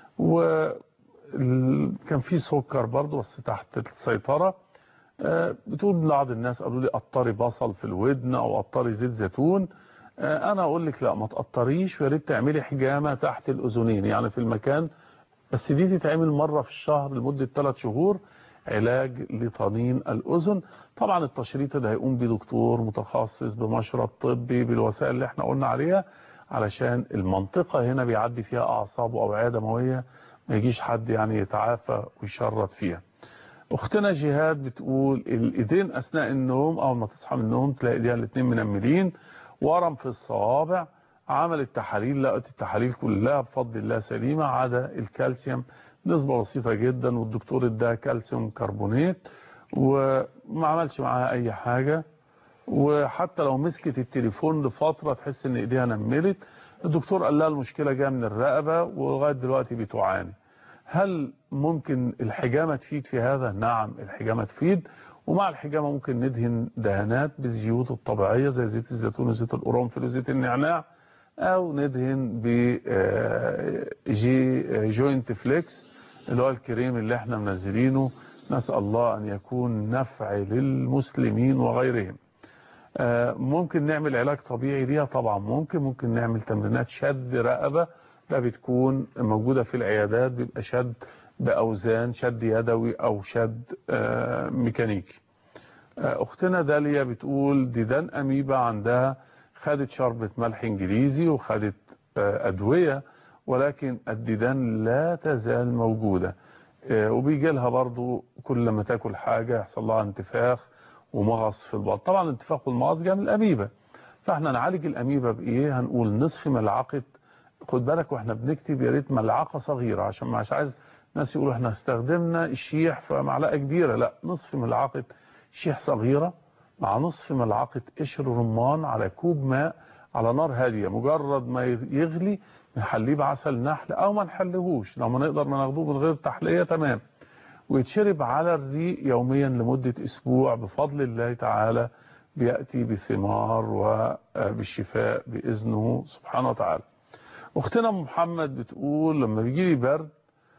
وكان في سكر برضه بس تحت السيطرة. آه بتقول بعض الناس قالوا لي قطري بصل في الودن او قطري زيت زيتون. آه انا اقول لك لا، ما تقطريش، ويا ريت تعملي حجامة تحت الاذنين يعني في المكان، بس دي تتعمل مرة في الشهر لمدة ثلاث شهور، علاج لطنين الأذن. طبعا التشريط ده هيقوم بدكتور متخصص بمشرط طبي بالوسائل اللي احنا قلنا عليها، علشان المنطقة هنا بيعدي فيها أعصاب وأوعية دموية، ما يجيش حد يعني يتعافى ويشرط فيها. أختنا جهاد بتقول الإيدين أثناء النوم أول ما تصحى من النوم تلاقي إيديها الاثنين منملين، ورم في الصوابع، عملت تحاليل لقت التحاليل كلها بفضل الله سليمة عدا الكالسيوم نسبة بسيطة جدا، والدكتور اداها كالسيوم كربونات وما عملش معاها اي حاجة، وحتى لو مسكت التليفون لفترة تحس ان ايديها نملت. الدكتور قال لها المشكلة جايه من الرقبة ولغاية دلوقتي بتعاني. هل ممكن الحجامة تفيد في هذا؟ نعم الحجامة تفيد، ومع الحجامة ممكن ندهن دهانات بالزيوت الطبيعية زي زيت الزيتون وزيت القرنفل وزيت النعناع، او ندهن ب جي جوينت فليكس اللي هو الكريم اللي احنا منزلينه، نسأل الله ان يكون نفع للمسلمين وغيرهم. ممكن نعمل علاج طبيعي ليها طبعا، ممكن ممكن نعمل تمرينات شد رقبة، ده بتكون موجودة في العيادات، بيبقى شد باوزان، شد يدوي او شد ميكانيكي. اختنا داليا بتقول ديدان اميبا عندها، خدت شربة ملح انجليزي وخدت ادوية، ولكن الديدان لا تزال موجودة، وبيجي لها برضو كل لما تاكل حاجة يحصل لها انتفاخ ومغص في البطن. طبعا الانتفاخ والمغص جاي من الاميبا، فاحنا نعالج الاميبا بايه؟ هنقول نصف ملعقة، خد بالك واحنا بنكتب يا ريت ملعقة صغيرة عشان مش عايز ناس يقولوا احنا استخدمنا الشيح فمعلقة كبيرة، لا، نصف ملعقة شيح صغيرة مع نصف ملعقة قشر رمان على كوب ماء على نار هادية، مجرد ما يغلي نحليه بعسل نحل او ما نحلهوش، لو ما نقدر ما ناخدوه من غير تحلية تمام، ويتشرب على الريق يوميا لمدة اسبوع، بفضل الله تعالى بيأتي بثمار وبالشفاء بإذنه سبحانه وتعالى. اختنا محمد بتقول لما بيجي لي برد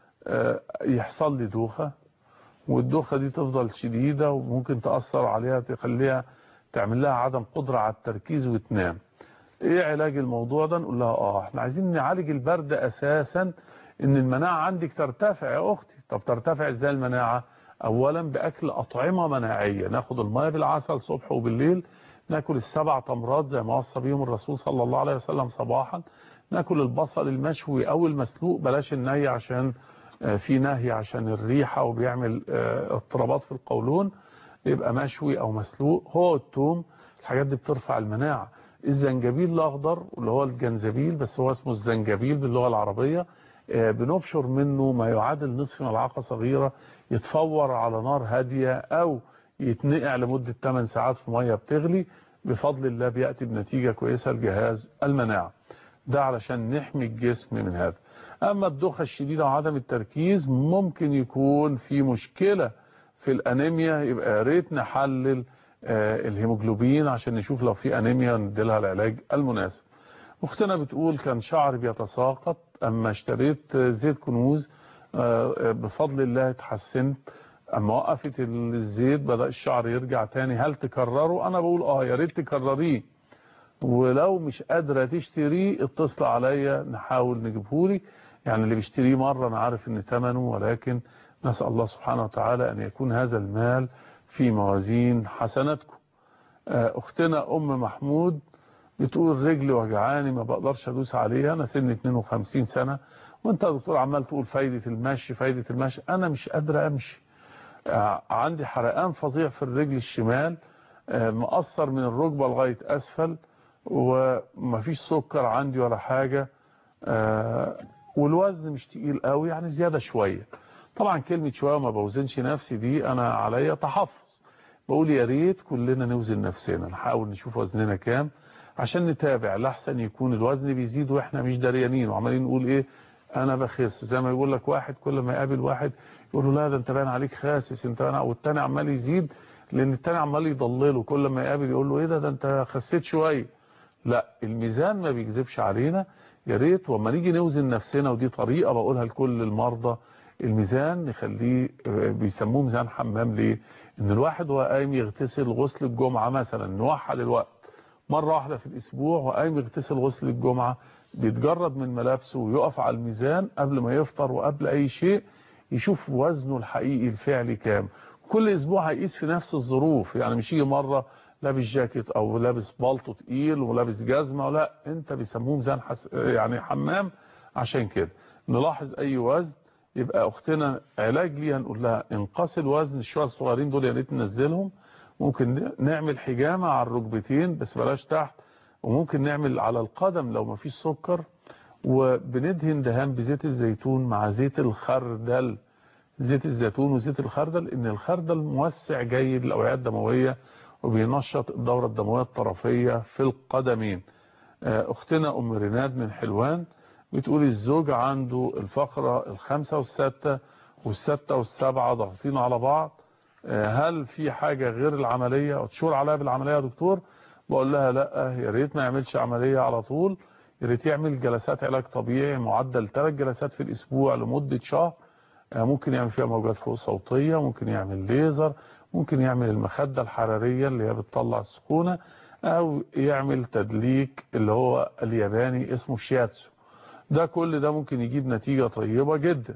يحصل لي دوخة، والدوخة دي تفضل شديدة وممكن تأثر عليها تخليها تعمل لها عدم قدرة على التركيز وتنام. ايه علاج الموضوع ده؟ نقول لها اه احنا عايزين نعالج البرد اساسا ان المناعة عندك ترتفع يا اختي. طب ترتفع ازاي المناعة؟ اولا باكل اطعمة مناعية، ناخد المية بالعسل صبح وبالليل، ناكل السبع تمرات زي ما وصى بيهم الرسول صلى الله عليه وسلم صباحا، ناكل البصل المشوي او المسلوق، بلاش الني عشان في نهي عشان الريحة وبيعمل اضطرابات في القولون، يبقى مشوي او مسلوق. هو الثوم، الحاجات دي بترفع المناعة. الزنجبيل الاخضر اللي هو الجنزبيل بس هو اسمه الزنجبيل باللغة العربية، بنبشر منه ما يعادل نصف ملعقة صغيرة، يتفور على نار هادية او يتنقع لمدة ثماني ساعات في مية بتغلي، بفضل الله بيأتي بنتيجة كويسة لجهاز المناعة. ده علشان نحمي الجسم من هذا. اما الدوخة الشديدة وعدم التركيز ممكن يكون في مشكلة في الانيميا، يبقى يا ريت نحلل الهيموجلوبين عشان نشوف لو في انيميا نديلها العلاج المناسب. اختنا بتقول كان شعري بيتساقط، اما اشتريت زيت كنوز بفضل الله اتحسنت، اما وقفت الزيت بدأ الشعر يرجع تاني. هل تكرره؟ انا بقول اه يا ريت تكرريه، ولو مش قادرة تشتريه اتصل عليا نحاول نجيبهولي. يعني اللي بيشتريه مرة انا عارف ان ثمنه، ولكن نسأل الله سبحانه وتعالى ان يكون هذا المال في موازين حسناتكم. اختنا ام محمود بتقول رجلي وجعاني ما بقدرش ادوس عليها، انا سن اثنين وخمسين سنة، وانت يا دكتور عمال تقول فايدة المشي فايدة المشي، انا مش قادرة امشي، عندي حرقان فظيع في الرجل الشمال، مقصر من الركبة لغاية اسفل، ومفيش سكر عندي ولا حاجة، والوزن مش تقيل قوي يعني زيادة شوية. طبعا كلمة شوية ما بوزنش نفسي دي انا عليا تحفظ، بقول يا ريت كلنا نوزن نفسنا، نحاول نشوف وزننا كام عشان نتابع، لحسن يكون الوزن بيزيد واحنا مش دريانين وعمالين نقول ايه انا بخس، زي ما يقول لك واحد كل ما يقابل واحد يقول له لا ده انت باين عليك خاسس، انت باين، والتاني عمال يزيد لان التاني عمال يضلله، كل ما يقابل يقول له ايه ده ده انت خسيت شويه. لا، الميزان ما بيكذبش علينا. يا ريت وما نيجي نوزن نفسنا، ودي طريقه بقولها لكل المرضى، الميزان نخليه بيسموه ميزان حمام. ليه؟ ان الواحد وهو قايم يغتسل غسل الجمعه مثلا، نوحد الوقت مره واحده في الاسبوع وقايم يغتسل غسل الجمعه، بيتجرد من ملابسه ويقف على الميزان قبل ما يفطر وقبل اي شيء، يشوف وزنه الحقيقي الفعلي كام. كل اسبوع هيقيس في نفس الظروف، يعني مش يجي مره لابس جاكيت او لابس بالطو تقيل ولابس جزمه، لا، انت بيسموه ميزان حس... يعني حمام. عشان كده نلاحظ اي وزن، يبقى اختنا علاج ليها نقول لها انقاص الوزن، الشويه الصغيرين دول يا ريت ننزلهم، ممكن نعمل حجامه على الركبتين بس بلاش تحت، وممكن نعمل على القدم لو ما فيش سكر، وبندهن دهان بزيت الزيتون مع زيت الخردل. زيت الزيتون وزيت الخردل، ان الخردل موسع جيد للاوعيه الدمويه وبينشط الدوره الدمويه الطرفيه في القدمين. اختنا ام ريناد من حلوان بتقول الزوج عنده الفقره الخامسه والسادسه والسادسه والسابعه ضاغطين على بعض، هل في حاجه غير العمليه؟ وتشور عليها بالعمليه يا دكتور؟ بقول لها لا، يا ريت ما يعملش عمليه على طول، يا ريت يعمل جلسات علاج طبيعي معدل ثلاث جلسات في الاسبوع لمده شهر، ممكن يعمل فيها موجات فوق صوتيه، ممكن يعمل ليزر، ممكن يعمل المخده الحراريه اللي هي بتطلع السخونه، او يعمل تدليك اللي هو الياباني اسمه شياتسو. ده كل ده ممكن يجيب نتيجه طيبه جدا.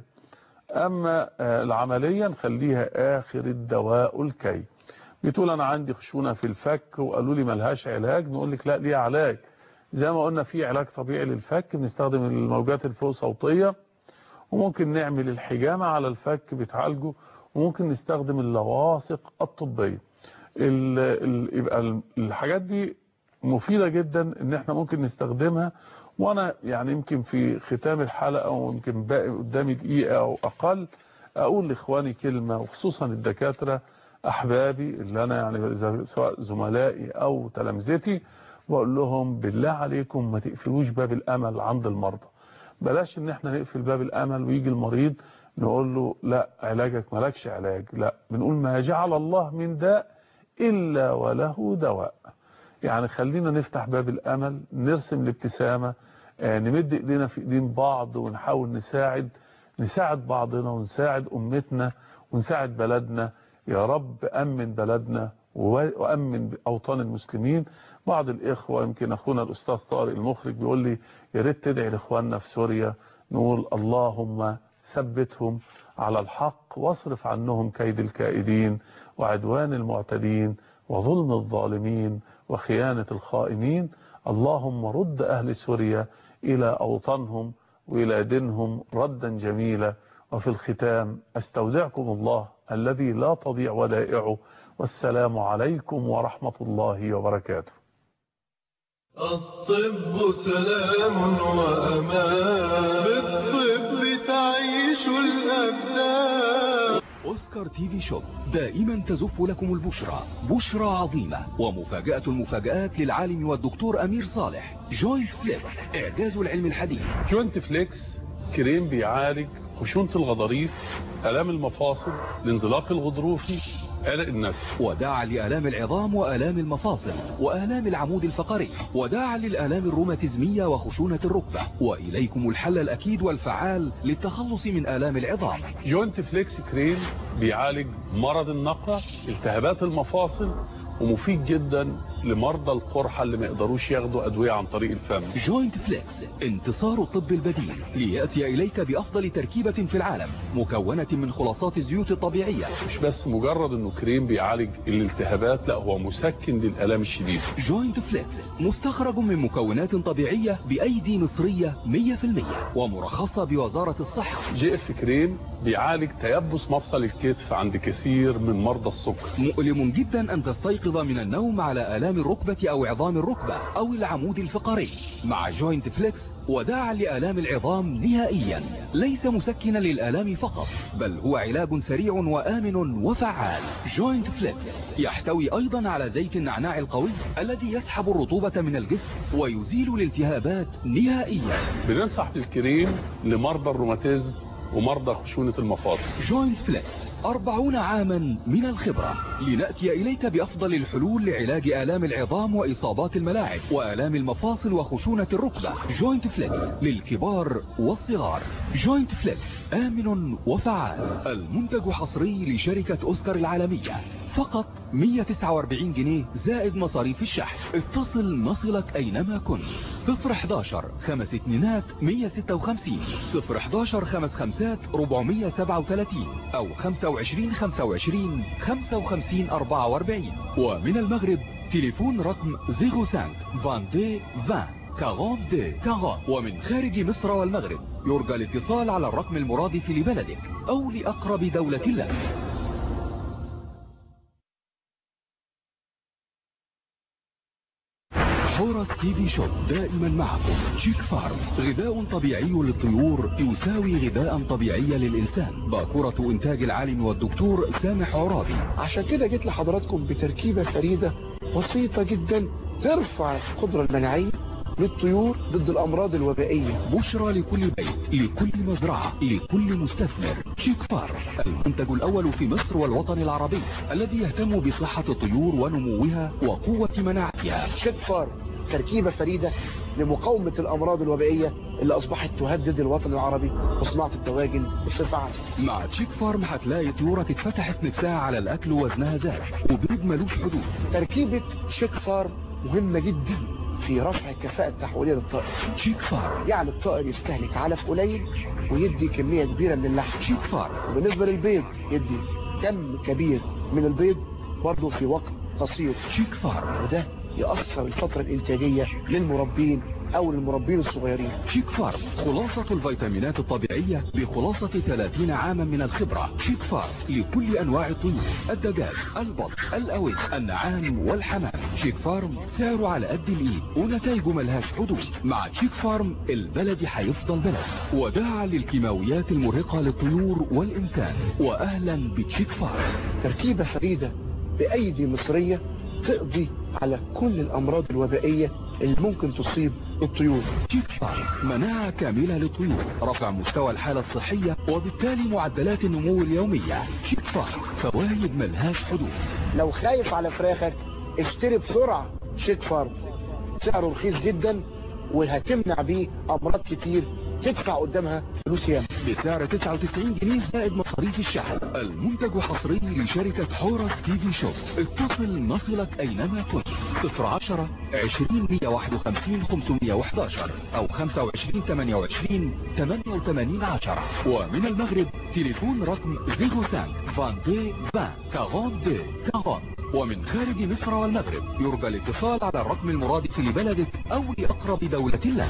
اما العمليه نخليها اخر الدواء الكي. بتقول انا عندي خشونه في الفك وقالوا لي ملهاش علاج، نقول لك لا، ليها علاج. زي ما قلنا في علاج طبيعي للفك، بنستخدم الموجات الفوق صوتيه، وممكن نعمل الحجامه على الفك بتعالجه، وممكن نستخدم اللواصق الطبيه. ال ال يبقى الحاجات دي مفيده جدا ان احنا ممكن نستخدمها. وانا يعني يمكن في ختام الحلقه ويمكن باقي قدامي دقيقه او اقل، اقول لاخواني كلمه، وخصوصا الدكاتره احبابي اللي انا يعني سواء زملائي او تلامذتي، بقول لهم بالله عليكم ما تقفلوش باب الامل عند المرضى. بلاش ان احنا نقفل باب الامل ويجي المريض نقول له لا علاجك مالكش علاج، لا، بنقول ما جعل الله من داء الا وله دواء. يعني خلينا نفتح باب الامل، نرسم الابتسامه، نمد ايدينا في ايدين بعض ونحاول نساعد نساعد بعضنا ونساعد امتنا ونساعد بلدنا. يا رب امن بلدنا وامن اوطان المسلمين. بعض الاخوه يمكن اخونا الاستاذ طارق المخرج بيقول لي يا ريت تدعي لاخواننا في سوريا، نقول اللهم ثبتهم على الحق واصرف عنهم كيد الكائدين وعدوان المعتدين وظلم الظالمين وخيانة الخائنين. اللهم رد أهل سوريا إلى أوطانهم وإلى دينهم ردا جميلا. وفي الختام أستودعكم الله الذي لا تضيع ودائعه، والسلام عليكم ورحمة الله وبركاته. الطب سلام وأمان، بالطب تعيش الأبدان. أوسكار تي في شوب دائما تزف لكم البشرى، بشرى عظيمة ومفاجأة المفاجآت للعالم والدكتور أمير صالح. جوينت فليكس، إعجاز العلم الحديث. جوينت فليكس كريم بيعالج خشونة الغضاريف، آلام المفاصل، الانزلاق الغضروفي، قلق النسل، وداعا لآلام العظام وآلام المفاصل وآلام العمود الفقري، وداعا للآلام الروماتيزمية وخشونة الركبة. وإليكم الحل الأكيد والفعال للتخلص من آلام العظام. جوينت فليكس كريم بيعالج مرض النقع، التهابات المفاصل، ومفيد جدا لمرضى القرحة اللي ما يقدروش ياخدوا أدوية عن طريق الفم. جوينت فليكس، انتصار الطب البديل ليأتي إليك بأفضل تركيبة في العالم، مكونة من خلاصات الزيوت الطبيعية. مش بس مجرد انه كريم بيعالج الالتهابات، لا، هو مسكن للآلام الشديدة. جوينت فليكس مستخرج من مكونات طبيعية بأيدي مصرية مية في المية ومرخصة بوزارة الصحة. جي اف كريم بيعالج تيبس مفصل الكتف عند كثير من مرضى السكر. مؤلم جدا أن تستيقظ من النوم على آلام آلام الركبة أو عظام الركبة أو العمود الفقري. مع جوينت فليكس وداعا لآلام العظام نهائيا، ليس مسكنا للآلام فقط، بل هو علاج سريع وآمن وفعال. جوينت فليكس يحتوي أيضا على زيت النعناع القوي الذي يسحب الرطوبة من الجسم ويزيل الالتهابات نهائيا. بننصح بالكريم لمرضى الروماتيزم ومرضى خشونة المفاصل. جوينت فليكس أربعون عاما من الخبرة، لنأتي إليك بأفضل الحلول لعلاج آلام العظام وإصابات الملاعب وآلام المفاصل وخشونة الركبة. جوينت فليكس للكبار والصغار. جوينت فليكس آمن وفعال. المنتج حصري لشركة أوسكار العالمية، فقط مئة وتسعة وأربعين جنيه زائد مصاريف الشحن. اتصل نصلك أينما كنت. صفر احداشر خمس اتنينات مئة وستة وخمسين، صفر احداشر خمس خمسات أربعمئة وسبعة وثلاثين، أو خمسة وعشرين خمسة وعشرين خمسة وخمسين أربعة وأربعين. ومن المغرب تليفون رقم صفر خمسة اثنين اثنين عشرين أربعين أربعين. ومن خارج مصر والمغرب يرجى الاتصال على الرقم المرادف لبلدك أو لأقرب دولة لك. حورس تي في شوب دائما معكم. شيك فارم، غذاء طبيعي للطيور يساوي غذاء طبيعي للإنسان. باكورة إنتاج العالم والدكتور سامح عرابي. عشان كده جيت لحضراتكم بتركيبة فريدة بسيطة جدا ترفع القدرة المناعية للطيور ضد الأمراض الوبائية. بشرى لكل بيت، لكل مزرعة، لكل مستثمر. شيك فارم، المنتج الأول في مصر والوطن العربي الذي يهتم بصحة الطيور ونموها وقوة مناعتها. شيك فارم تركيبة فريدة لمقاومة الأمراض الوبائية اللي أصبحت تهدد الوطن العربي وصناعة الدواجن بصفة عامة. مع شيك فارم هتلاقي طيورك اتفتحت نفسها على الأكل ووزنها زاد وبيض ملوش حدود. تركيبة شيك فارم مهمة جدا في رفع الكفاءة التحويلية للطائر. شيك فارم يعني الطائر يستهلك علف قليل ويدي كمية كبيرة من اللحم. شيك فارم. وبالنسبة للبيض يدي كم كبير من البيض برضه في وقت قصير. شيك فارم. وده يأثر الفترة الإنتاجية للمربين أو للمربين الصغيرين. شيك فارم، خلاصة الفيتامينات الطبيعية بخلاصة ثلاثين عاما من الخبرة. شيك فارم لكل أنواع الطيور، الدجاج، البط، الأوز، النعام والحمام. شيك فارم سعره على قد الإيد ونتائجه ملهاش حدود. مع شيك فارم البلد هيفضل بلد. وداعا للكيماويات المرهقة للطيور والإنسان. وأهلا بشيك فارم. تركيبة فريدة بأيدي مصرية تقضي على كل الأمراض الوبائية اللي ممكن تصيب الطيور. شيك فارم، مناعة كاملة للطيور، رفع مستوى الحالة الصحية وبالتالي معدلات النمو اليومية. شيك فارم، فوائد ملهاش حدود. لو خايف على فراخك اشتري بسرعة شيك فارم، سعره رخيص جدا وهتمنع بيه أمراض كتير تدفع قدامها فلوس ياما. بسعر تسعة وتسعين جنيه زائد مصاريف الشحن. المنتج حصري لشركة حورس تي في شوب. اتصل نصلك أينما كنت. صفر عشرة عشرين مئة وواحد وخمسين خمسمئة وأحد عشر أو خمسة وعشرين ثمانية وعشرين ثمانية وثمانين عشرة. ومن المغرب تليفون رقم صفر خمسة اثنين عشرين عشرين أربعين. ومن خارج مصر والمغرب يرجى الاتصال على الرقم المرادف لبلدك أو لأقرب دولة لك.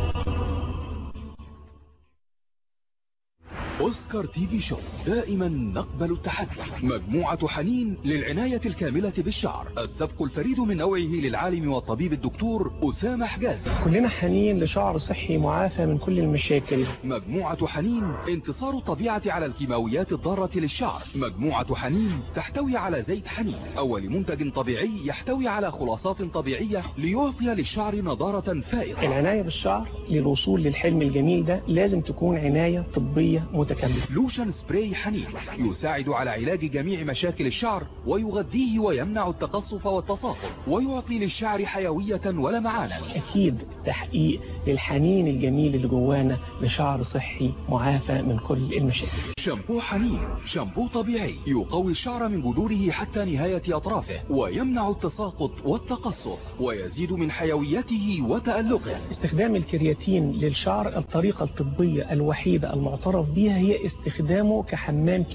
أوسكار تي في شوب دائما نقبل التحدي. مجموعة حنين للعناية الكاملة بالشعر، السبق الفريد من نوعه للعالم والطبيب الدكتور أسامة حجازي. كلنا حنين لشعر صحي معافى من كل المشاكل. مجموعة حنين انتصار الطبيعة على الكيماويات الضارة للشعر. مجموعة حنين تحتوي على زيت حنين، أول منتج طبيعي يحتوي على خلاصات طبيعية ليعطي للشعر نضارة فائقة. العناية بالشعر للوصول للحلم الجميل ده لازم تكون عناية طبية متكاملة. لوشن سبراي حنين يساعد على علاج جميع مشاكل الشعر ويغذيه ويمنع التقصف والتصاقل ويعطي للشعر حيوية ولمعانا. أكيد تحقيق للحنين الجميل اللي جوانا لشعر صحي معافى من كل المشاكل. شامبو حنين، شامبو طبيعي يقوي الشعر من جذوره حتى نهاية أطرافه ويمنع التساقط والتقصف ويزيد من حيويته وتألقه. استخدام الكرياتين للشعر الطريقة الطبية الوحيدة المعترف بها هي استخدامه كحمام كريم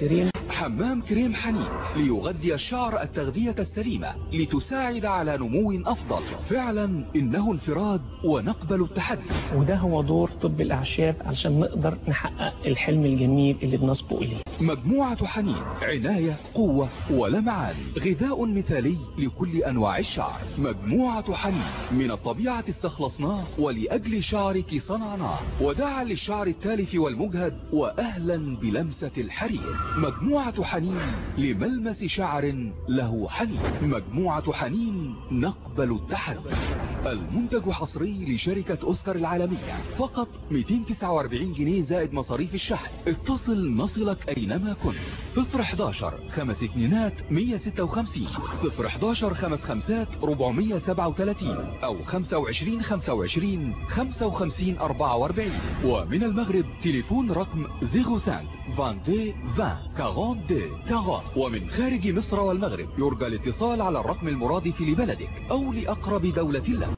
حمام كريم حنين ليغذي الشعر التغذية السليمة لتساعد على نمو أفضل. فعلا إنه انفراد ونقبل التحدي. وده هو دور طب الأعشاب علشان نقدر نحقق الحلم الجميل اللي بنسبق إليه. مجموعة حنين عناية قوة ولمعان، غذاء مثالي لكل أنواع الشعر. مجموعة حنين من الطبيعة استخلصناه ولأجل شعرك صنعناه، وداعا للشعر التالف والمجهد وأهلا بلمسة الحرير. مجموعة حنين لملمس شعر له حنين. مجموعة حنين نقبل التحدي. المنتج حصري لشركة أوسكار العالمية، فقط مئتين وتسعة وأربعين جنيه زائد مصاريف الشحن. اتصل نصلك أينما كنت. صفر حداشر خمس اتنينات مية ستة وخمسين، صفر حداشر خمس خمسات ربعمية سبعة وتلاتين، أو خمسة وعشرين خمسة وعشرين خمسة وخمسين أربعة وأربعين. ومن المغرب تليفون رقم صفر خمسة اثنين عشرين عشرين أربعين أربعين. ومن خارج مصر والمغرب يرجى الاتصال على الرقم المرادف لبلدك أو لأقرب دولة لك.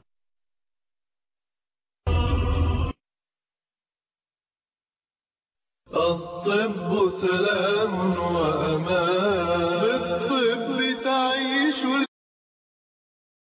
الطب سلام وأمان، بالطب